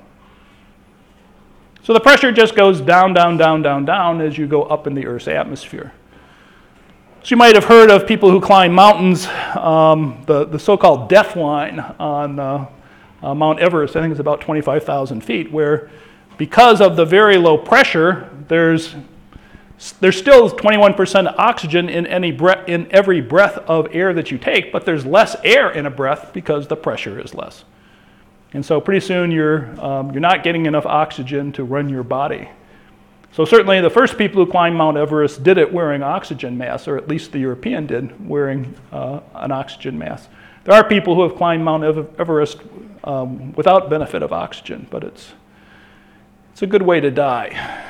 S1: So the pressure just goes down, down, down, down, down as you go up in the Earth's atmosphere. So you might have heard of people who climb mountains, um, the, the so-called death line on uh, uh, Mount Everest. I think it's about twenty-five thousand feet, where because of the very low pressure, there's, there's still twenty-one percent oxygen in, any bre- in every breath of air that you take, but there's less air in a breath because the pressure is less. And so pretty soon you're, um, you're not getting enough oxygen to run your body. So certainly the first people who climbed Mount Everest did it wearing oxygen masks, or at least the European did, wearing uh, an oxygen mask. There are people who have climbed Mount Everest um, without benefit of oxygen, but it's, it's a good way to die.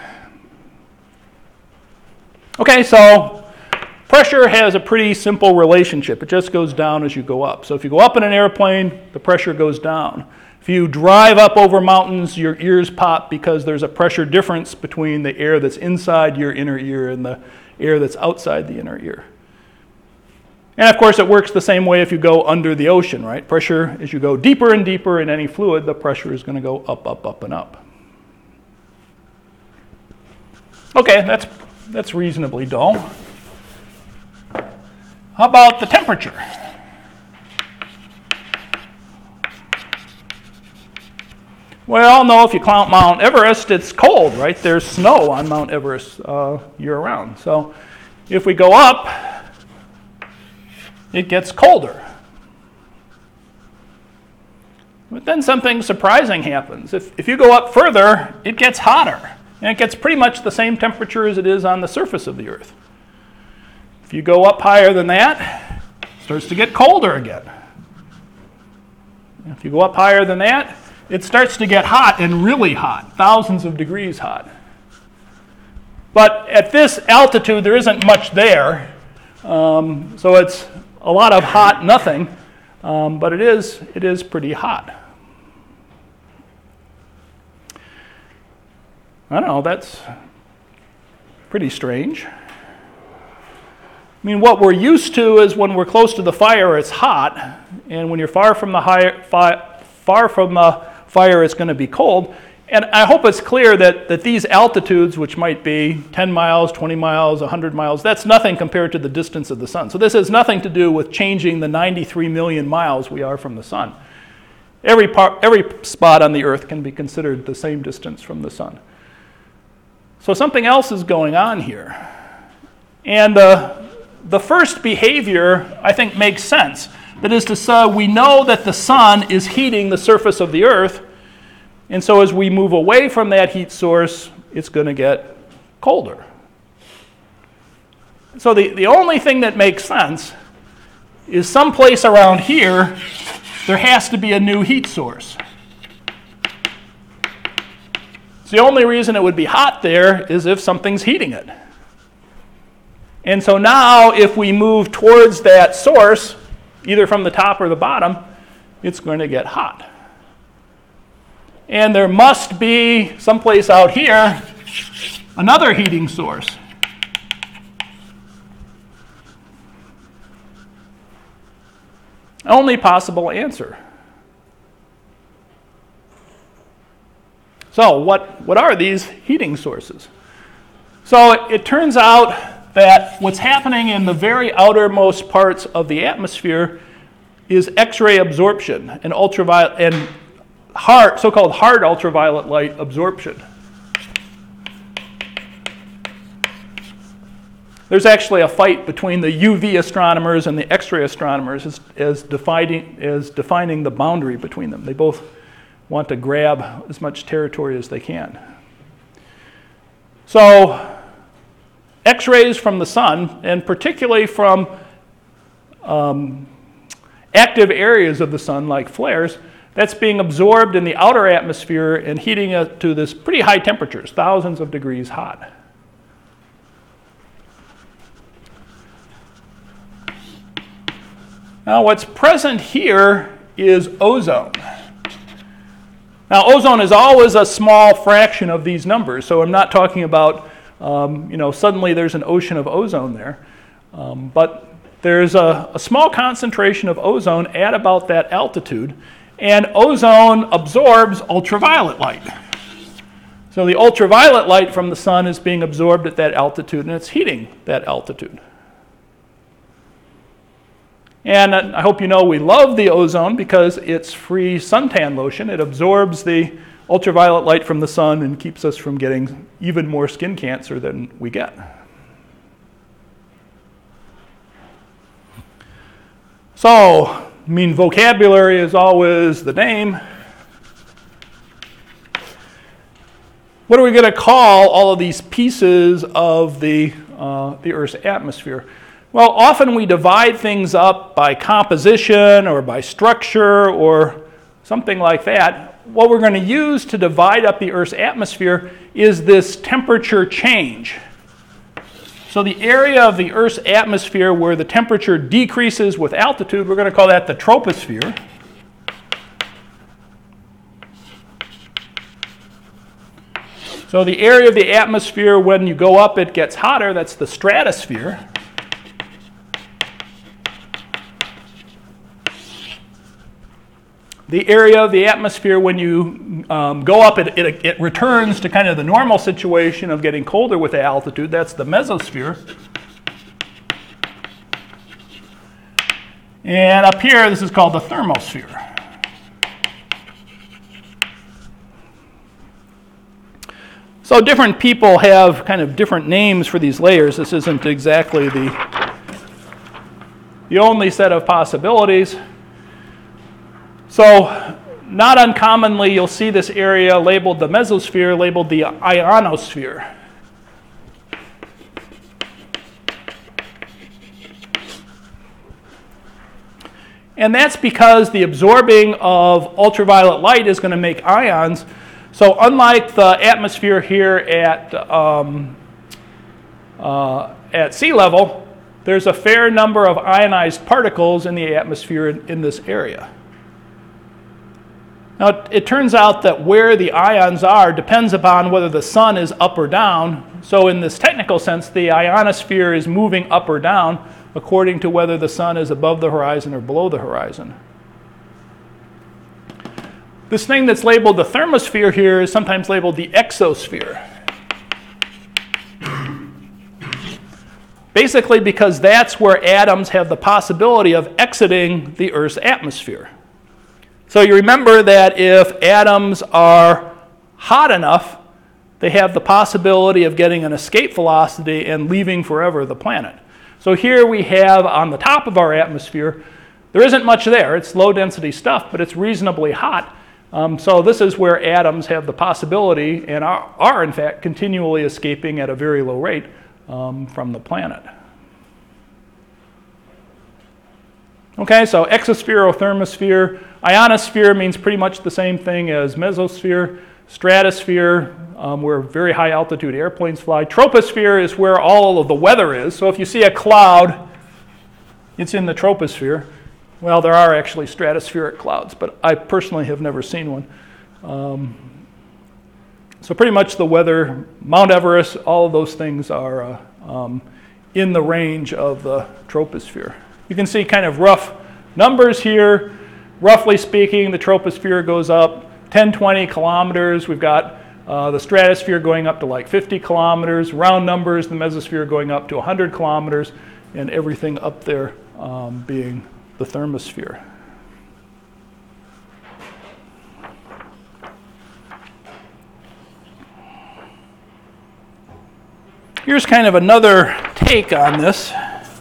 S1: Okay, so pressure has a pretty simple relationship. It just goes down as you go up. So if you go up in an airplane, the pressure goes down. If you drive up over mountains, your ears pop because there's a pressure difference between the air that's inside your inner ear and the air that's outside the inner ear. And of course, it works the same way if you go under the ocean, right? Pressure, as you go deeper and deeper in any fluid, the pressure is going to go up, up, up, and up. Okay, that's, that's reasonably dull. How about the temperature? We all know if you climb Mount Everest, it's cold, right? There's snow on Mount Everest uh, year-round. So if we go up, it gets colder. But then something surprising happens. If, if you go up further, it gets hotter. And it gets pretty much the same temperature as it is on the surface of the Earth. If you go up higher than that, it starts to get colder again. If you go up higher than that, it starts to get hot, and really hot, thousands of degrees hot. But at this altitude, there isn't much there. Um, so it's a lot of hot nothing, um, but it is, it is pretty hot. I don't know, that's pretty strange. I mean, what we're used to is when we're close to the fire, it's hot, and when you're far from the higher, fi- far from the fire, it's going to be cold. And I hope it's clear that, that these altitudes, which might be ten miles, twenty miles, one hundred miles, that's nothing compared to the distance of the sun. So this has nothing to do with changing the ninety-three million miles we are from the sun. Every, part, every spot on the Earth can be considered the same distance from the sun. So something else is going on here. And uh, the first behavior, I think, makes sense. That is to say, we know that the sun is heating the surface of the Earth, and so as we move away from that heat source, it's going to get colder. So the, the only thing that makes sense is someplace around here, there has to be a new heat source. So the only reason it would be hot there is if something's heating it. And so now, if we move towards that source, either from the top or the bottom, it's going to get hot. And there must be, someplace out here, another heating source. Only possible answer. So what, what are these heating sources? So it, it turns out that what's happening in the very outermost parts of the atmosphere is X-ray absorption and ultraviolet and hard, so-called hard ultraviolet light absorption. There's actually a fight between the U V astronomers and the X-ray astronomers as, as, defining, as defining the boundary between them. They both want to grab as much territory as they can. So X-rays from the sun, and particularly from um, active areas of the sun like flares, that's being absorbed in the outer atmosphere and heating it to this pretty high temperatures, thousands of degrees hot. Now what's present here is ozone. Now ozone is always a small fraction of these numbers, so I'm not talking about, um, you know, suddenly there's an ocean of ozone there. Um, but there's a, a small concentration of ozone at about that altitude, and ozone absorbs ultraviolet light. So the ultraviolet light from the sun is being absorbed at that altitude, and it's heating that altitude. And I hope you know we love the ozone because it's free suntan lotion. It absorbs the ultraviolet light from the sun and keeps us from getting even more skin cancer than we get. So, I mean, vocabulary is always the name. What are we going to call all of these pieces of the, uh, the Earth's atmosphere? Well, often we divide things up by composition or by structure or something like that. What we're going to use to divide up the Earth's atmosphere is this temperature change. So the area of the Earth's atmosphere where the temperature decreases with altitude, we're going to call that the troposphere. So the area of the atmosphere when you go up it gets hotter, that's the stratosphere. The area of the atmosphere when you um, go up, it, it, it returns to kind of the normal situation of getting colder with the altitude. That's the mesosphere. And up here, this is called the thermosphere. So different people have kind of different names for these layers. This isn't exactly the, the only set of possibilities. So not uncommonly, you'll see this area labeled the mesosphere, labeled the ionosphere. And that's because the absorbing of ultraviolet light is going to make ions. So unlike the atmosphere here at, um, uh, at sea level, there's a fair number of ionized particles in the atmosphere in, in this area. Now, it turns out that where the ions are depends upon whether the sun is up or down. So in this technical sense, the ionosphere is moving up or down according to whether the sun is above the horizon or below the horizon. This thing that's labeled the thermosphere here is sometimes labeled the exosphere. Basically because that's where atoms have the possibility of exiting the Earth's atmosphere. So you remember that if atoms are hot enough, they have the possibility of getting an escape velocity and leaving forever the planet. So here we have on the top of our atmosphere, there isn't much there. It's low density stuff, but it's reasonably hot. Um, so this is where atoms have the possibility and are, are in fact continually escaping at a very low rate um, from the planet. Okay, so exosphere or thermosphere. Ionosphere means pretty much the same thing as mesosphere. Stratosphere, um, where very high altitude airplanes fly. Troposphere is where all of the weather is. So if you see a cloud, it's in the troposphere. Well, there are actually stratospheric clouds, but I personally have never seen one. Um, so pretty much the weather, Mount Everest, all of those things are uh, um, in the range of the troposphere. You can see kind of rough numbers here. Roughly speaking, the troposphere goes up ten, twenty kilometers. We've got Uh, the stratosphere going up to like fifty kilometers, round numbers, the mesosphere going up to one hundred kilometers, and everything up there um, being the thermosphere. Here's kind of another take on this.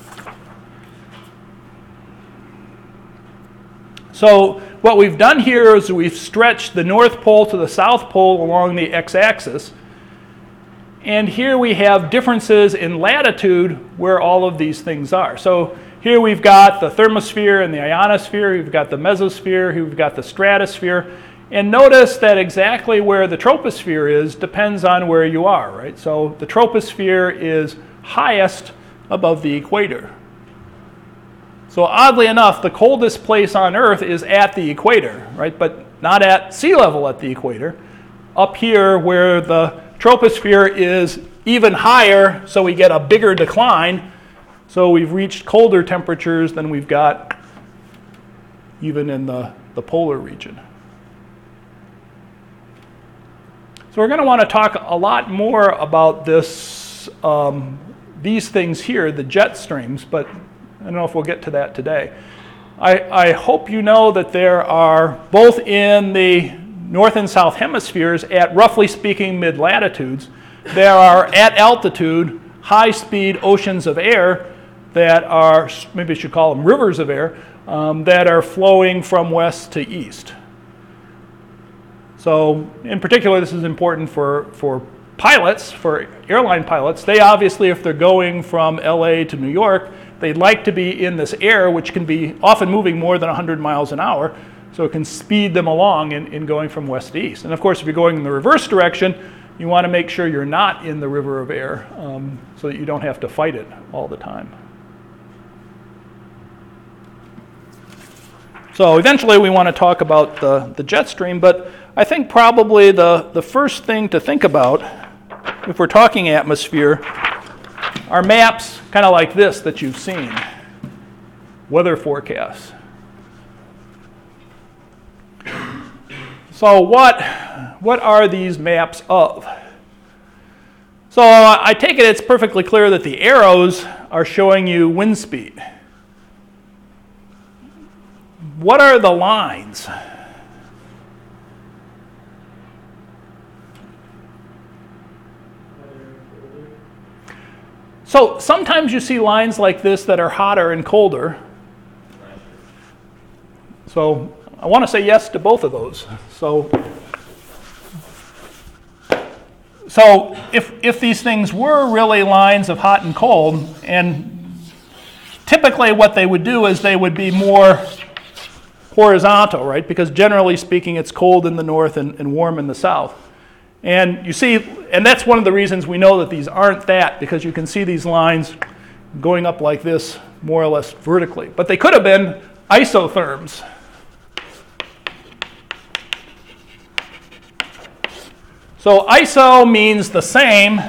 S1: So what we've done here is we've stretched the North Pole to the South Pole along the x-axis. And here we have differences in latitude where all of these things are. So here we've got the thermosphere and the ionosphere, we've got the mesosphere, here we've got the stratosphere. And notice that exactly where the troposphere is depends on where you are, right? So the troposphere is highest above the equator. So oddly enough, the coldest place on Earth is at the equator, right? But not at sea level at the equator. Up here where the troposphere is even higher, so we get a bigger decline. So we've reached colder temperatures than we've got even in the, the polar region. So we're going to want to talk a lot more about this, um, these things here, the jet streams, but I don't know if we'll get to that today. I, I hope you know that there are, both in the north and south hemispheres, at roughly speaking mid-latitudes, there are at altitude high-speed oceans of air that are, maybe I should call them rivers of air, um, that are flowing from west to east. So in particular, this is important for, for pilots, for airline pilots. They obviously, if they're going from L A to New York, they'd like to be in this air, which can be often moving more than one hundred miles an hour, so it can speed them along in, in going from west to east. And of course, if you're going in the reverse direction, you want to make sure you're not in the river of air um, so that you don't have to fight it all the time. So eventually we want to talk about the, the jet stream, but I think probably the, the first thing to think about, if we're talking atmosphere, are maps kind of like this that you've seen, weather forecasts. So what, what are these maps of? So I take it it's perfectly clear that the arrows are showing you wind speed. What are the lines? So sometimes you see lines like this that are hotter and colder. So I want to say yes to both of those. So, so if, if these things were really lines of hot and cold, and typically what they would do is they would be more horizontal, right? Because generally speaking, it's cold in the north and, and warm in the south. And you see, and that's one of the reasons we know that these aren't that, because you can see these lines going up like this, more or less vertically. But they could have been isotherms. So iso means the same.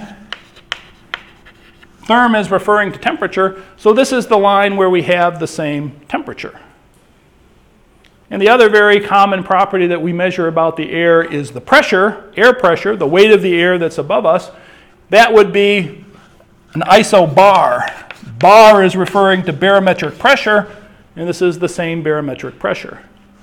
S1: Therm is referring to temperature. So this is the line where we have the same temperature. And the other very common property that we measure about the air is the pressure, air pressure, the weight of the air that's above us. That would be an isobar. Bar is referring to barometric pressure, and this is the same barometric pressure.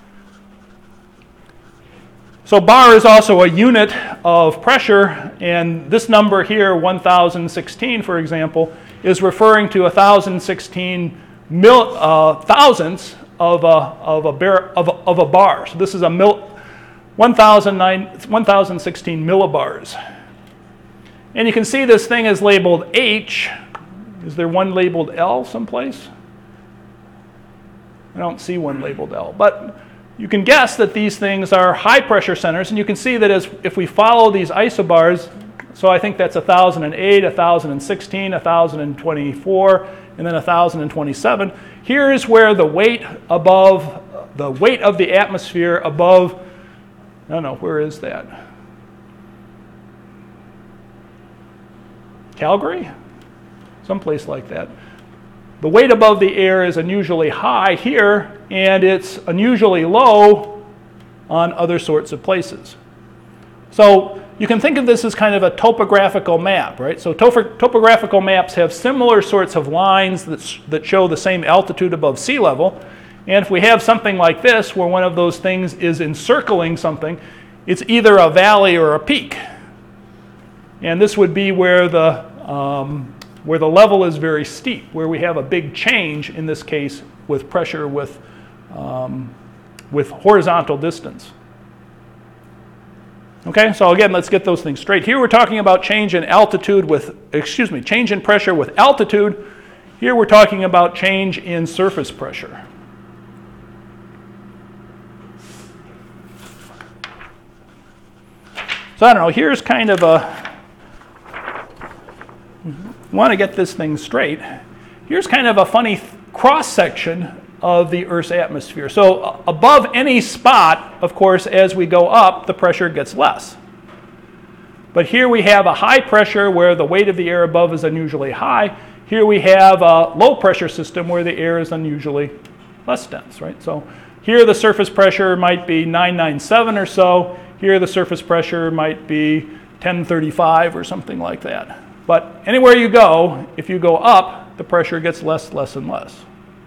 S1: So bar is also a unit of pressure, and this number here, one thousand sixteen, for example, is referring to one thousand sixteen mil, uh, thousandths of a, of, a bar, of, a, of a bar. So this is a mil, one thousand sixteen millibars. And you can see this thing is labeled H. Is there one labeled L someplace? I don't see one labeled L. But you can guess that these things are high pressure centers, and you can see that as if we follow these isobars, so I think that's one thousand eight, one thousand sixteen, one thousand twenty-four, and then one thousand twenty-seven. Here's where the weight above, the weight of the atmosphere above, I don't know, where is that? Calgary? Someplace like that. The weight above the air is unusually high here, and it's unusually low on other sorts of places. So you can think of this as kind of a topographical map, right? So topo topographical maps have similar sorts of lines that, sh that show the same altitude above sea level. And if we have something like this, where one of those things is encircling something, it's either a valley or a peak. And this would be where the, um, where the level is very steep, where we have a big change, in this case, with pressure with, um, with horizontal distance. Okay, so again, let's get those things straight. Here we're talking about change in altitude with, excuse me, change in pressure with altitude. Here we're talking about change in surface pressure. So I don't know, here's kind of a, want to get this thing straight. Here's kind of a funny cross-section of the Earth's atmosphere. So uh, above any spot, of course, as we go up, the pressure gets less. But here we have a high pressure where the weight of the air above is unusually high. Here we have a low pressure system where the air is unusually less dense, right? So here the surface pressure might be nine ninety-seven or so. Here the surface pressure might be ten thirty-five or something like that. But anywhere you go, if you go up, the pressure gets less, less, and less.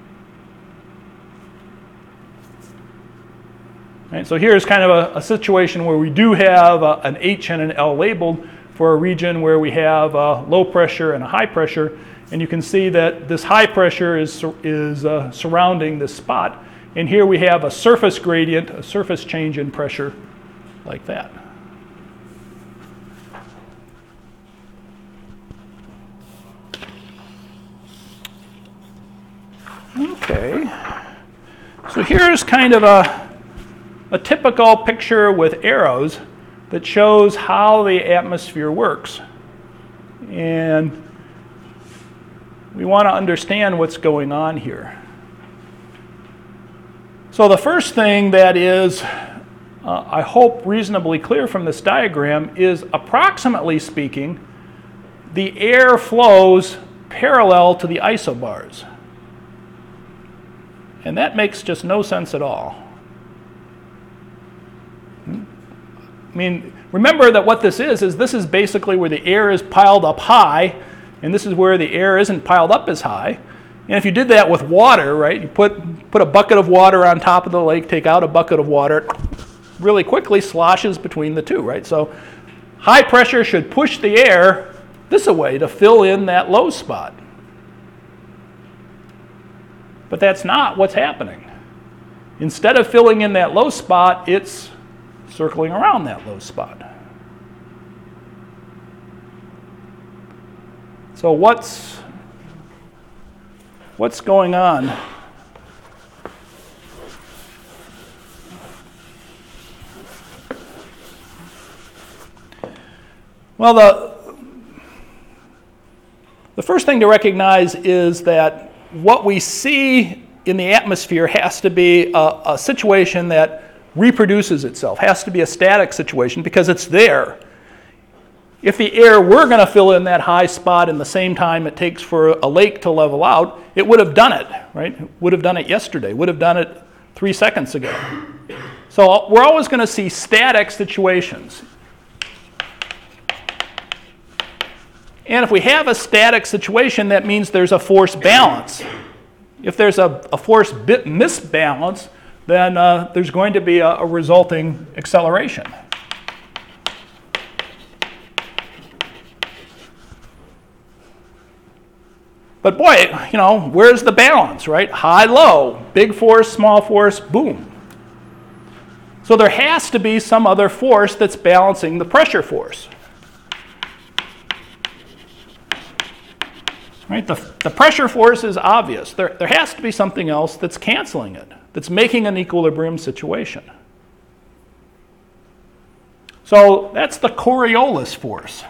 S1: Right, so here's kind of a, a situation where we do have a, an H and an L labeled for a region where we have a low pressure and a high pressure. And you can see that this high pressure is, is uh, surrounding this spot. And here we have a surface gradient, a surface change in pressure like that. Okay. So here's kind of a a typical picture with arrows that shows how the atmosphere works. And we want to understand what's going on here. So the first thing that is, uh, I hope, reasonably clear from this diagram is, approximately speaking, the air flows parallel to the isobars. And that makes just no sense at all. I mean, remember that what this is, is this is basically where the air is piled up high, and this is where the air isn't piled up as high. And if you did that with water, right, you put, put a bucket of water on top of the lake, take out a bucket of water, really quickly sloshes between the two, right? So high pressure should push the air this away to fill in that low spot. But that's not what's happening. Instead of filling in that low spot, it's circling around that low spot. So what's what's going on? Well, the the first thing to recognize is that what we see in the atmosphere has to be a, a situation that reproduces itself, has to be a static situation because it's there. If the air were going to fill in that high spot in the same time it takes for a lake to level out, it would have done it, right? It would have done it yesterday, would have done it three seconds ago. So we're always going to see static situations. And if we have a static situation, that means there's a force balance. If there's a, a force bit misbalance, then uh, there's going to be a, a resulting acceleration. But boy, you know, where's the balance, right? High, low, big force, small force, boom. So there has to be some other force that's balancing the pressure force. Right? The, the pressure force is obvious. There, there has to be something else that's canceling it, that's making an equilibrium situation. So that's the Coriolis force.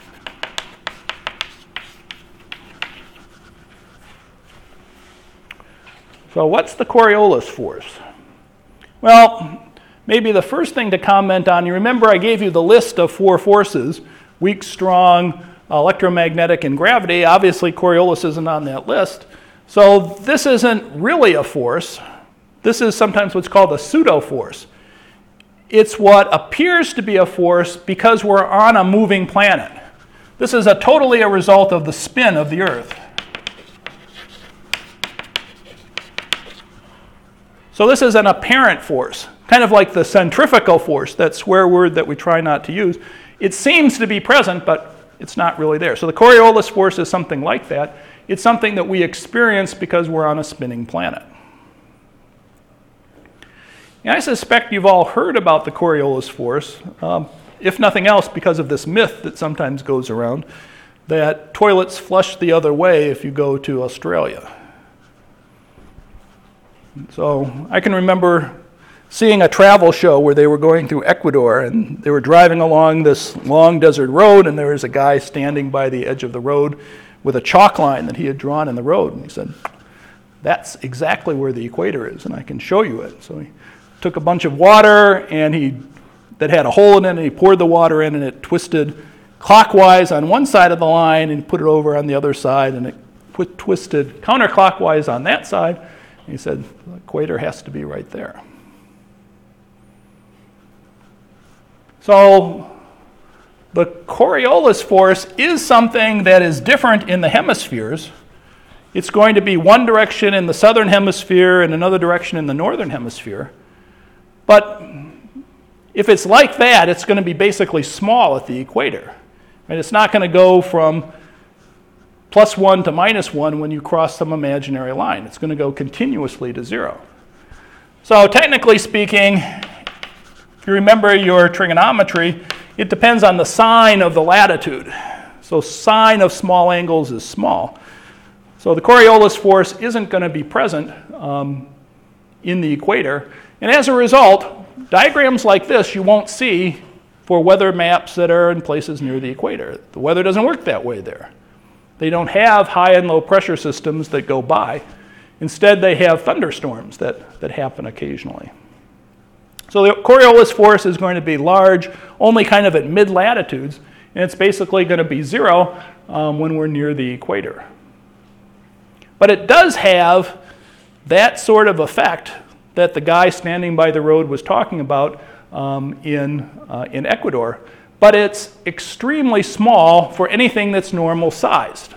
S1: So what's the Coriolis force? Well, maybe the first thing to comment on, you remember I gave you the list of four forces, weak, strong, electromagnetic, and gravity. Obviously, Coriolis isn't on that list. So this isn't really a force. This is sometimes what's called a pseudo-force. it's what appears to be a force because we're on a moving planet. This is a totally a result of the spin of the Earth. So this is an apparent force, kind of like the centrifugal force, that swear word that we try not to use. It seems to be present, but it's not really there. So the Coriolis force is something like that. It's something that we experience because we're on a spinning planet. And I suspect you've all heard about the Coriolis force, um, if nothing else because of this myth that sometimes goes around, that toilets flush the other way if you go to Australia. So I can remember seeing a travel show where they were going through Ecuador, and they were driving along this long desert road, and there was a guy standing by the edge of the road with a chalk line that he had drawn in the road. And he said, "That's exactly where the equator is, and I can show you it." So he took a bunch of water and he that had a hole in it, and he poured the water in, and it twisted clockwise on one side of the line, and he put it over on the other side, and it twi- twisted counterclockwise on that side. And he said, "The equator has to be right there." So the Coriolis force is something that is different in the hemispheres. It's going to be one direction in the southern hemisphere and another direction in the northern hemisphere. But if it's like that, it's going to be basically small at the equator. And it's not going to go from plus one to minus one when you cross some imaginary line. It's going to go continuously to zero. So technically speaking, if you remember your trigonometry, it depends on the sine of the latitude. So sine of small angles is small. So the Coriolis force isn't going to be present um, in the equator. And as a result, diagrams like this you won't see for weather maps that are in places near the equator. The weather doesn't work that way there. They don't have high and low pressure systems that go by. Instead, they have thunderstorms that, that happen occasionally. So the Coriolis force is going to be large, only kind of at mid-latitudes, and it's basically going to be zero um, when we're near the equator. But it does have that sort of effect that the guy standing by the road was talking about um, in, uh, in Ecuador, but it's extremely small for anything that's normal sized.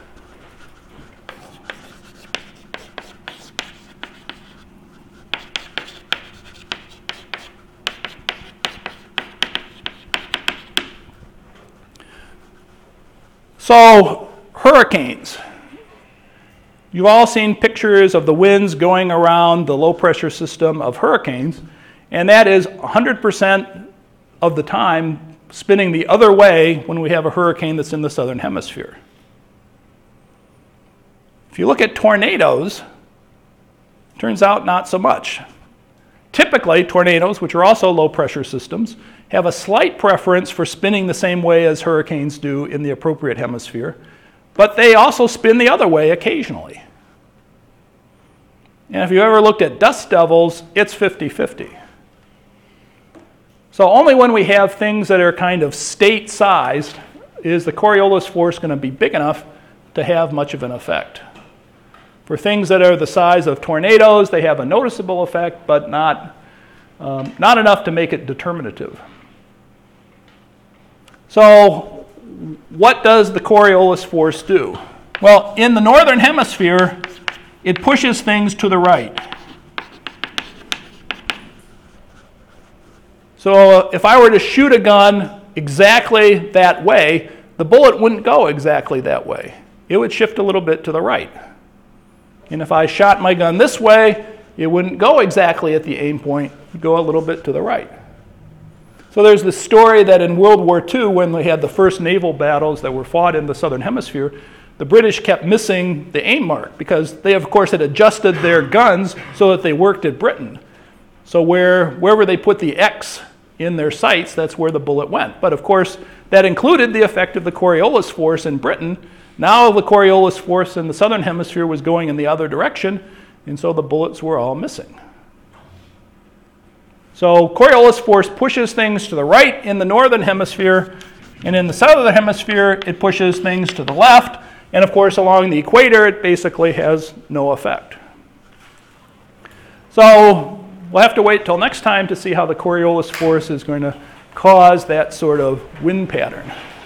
S1: So, hurricanes. You've all seen pictures of the winds going around the low pressure system of hurricanes, and that is one hundred percent of the time spinning the other way when we have a hurricane that's in the southern hemisphere. If you look at tornadoes, turns out not so much. Typically, tornadoes, which are also low pressure systems, have a slight preference for spinning the same way as hurricanes do in the appropriate hemisphere, but they also spin the other way occasionally. And if you ever looked at dust devils, it's fifty-fifty. So only when we have things that are kind of state-sized is the Coriolis force going to be big enough to have much of an effect. For things that are the size of tornadoes, they have a noticeable effect, but not, um, not enough to make it determinative. So what does the Coriolis force do? Well, in the northern hemisphere, it pushes things to the right. So if I were to shoot a gun exactly that way, the bullet wouldn't go exactly that way. It would shift a little bit to the right. And if I shot my gun this way, it wouldn't go exactly at the aim point. It would go a little bit to the right. So there's this story that in World War Two, when we had the first naval battles that were fought in the southern hemisphere, the British kept missing the aim mark because they, of course, had adjusted their guns so that they worked at Britain. So where, wherever they put the X in their sights, that's where the bullet went. But of course, that included the effect of the Coriolis force in Britain. Now the Coriolis force in the southern hemisphere was going in the other direction, and so the bullets were all missing. So Coriolis force pushes things to the right in the northern hemisphere, and in the southern hemisphere, it pushes things to the left, and of course along the equator, it basically has no effect. So we'll have to wait till next time to see how the Coriolis force is going to cause that sort of wind pattern.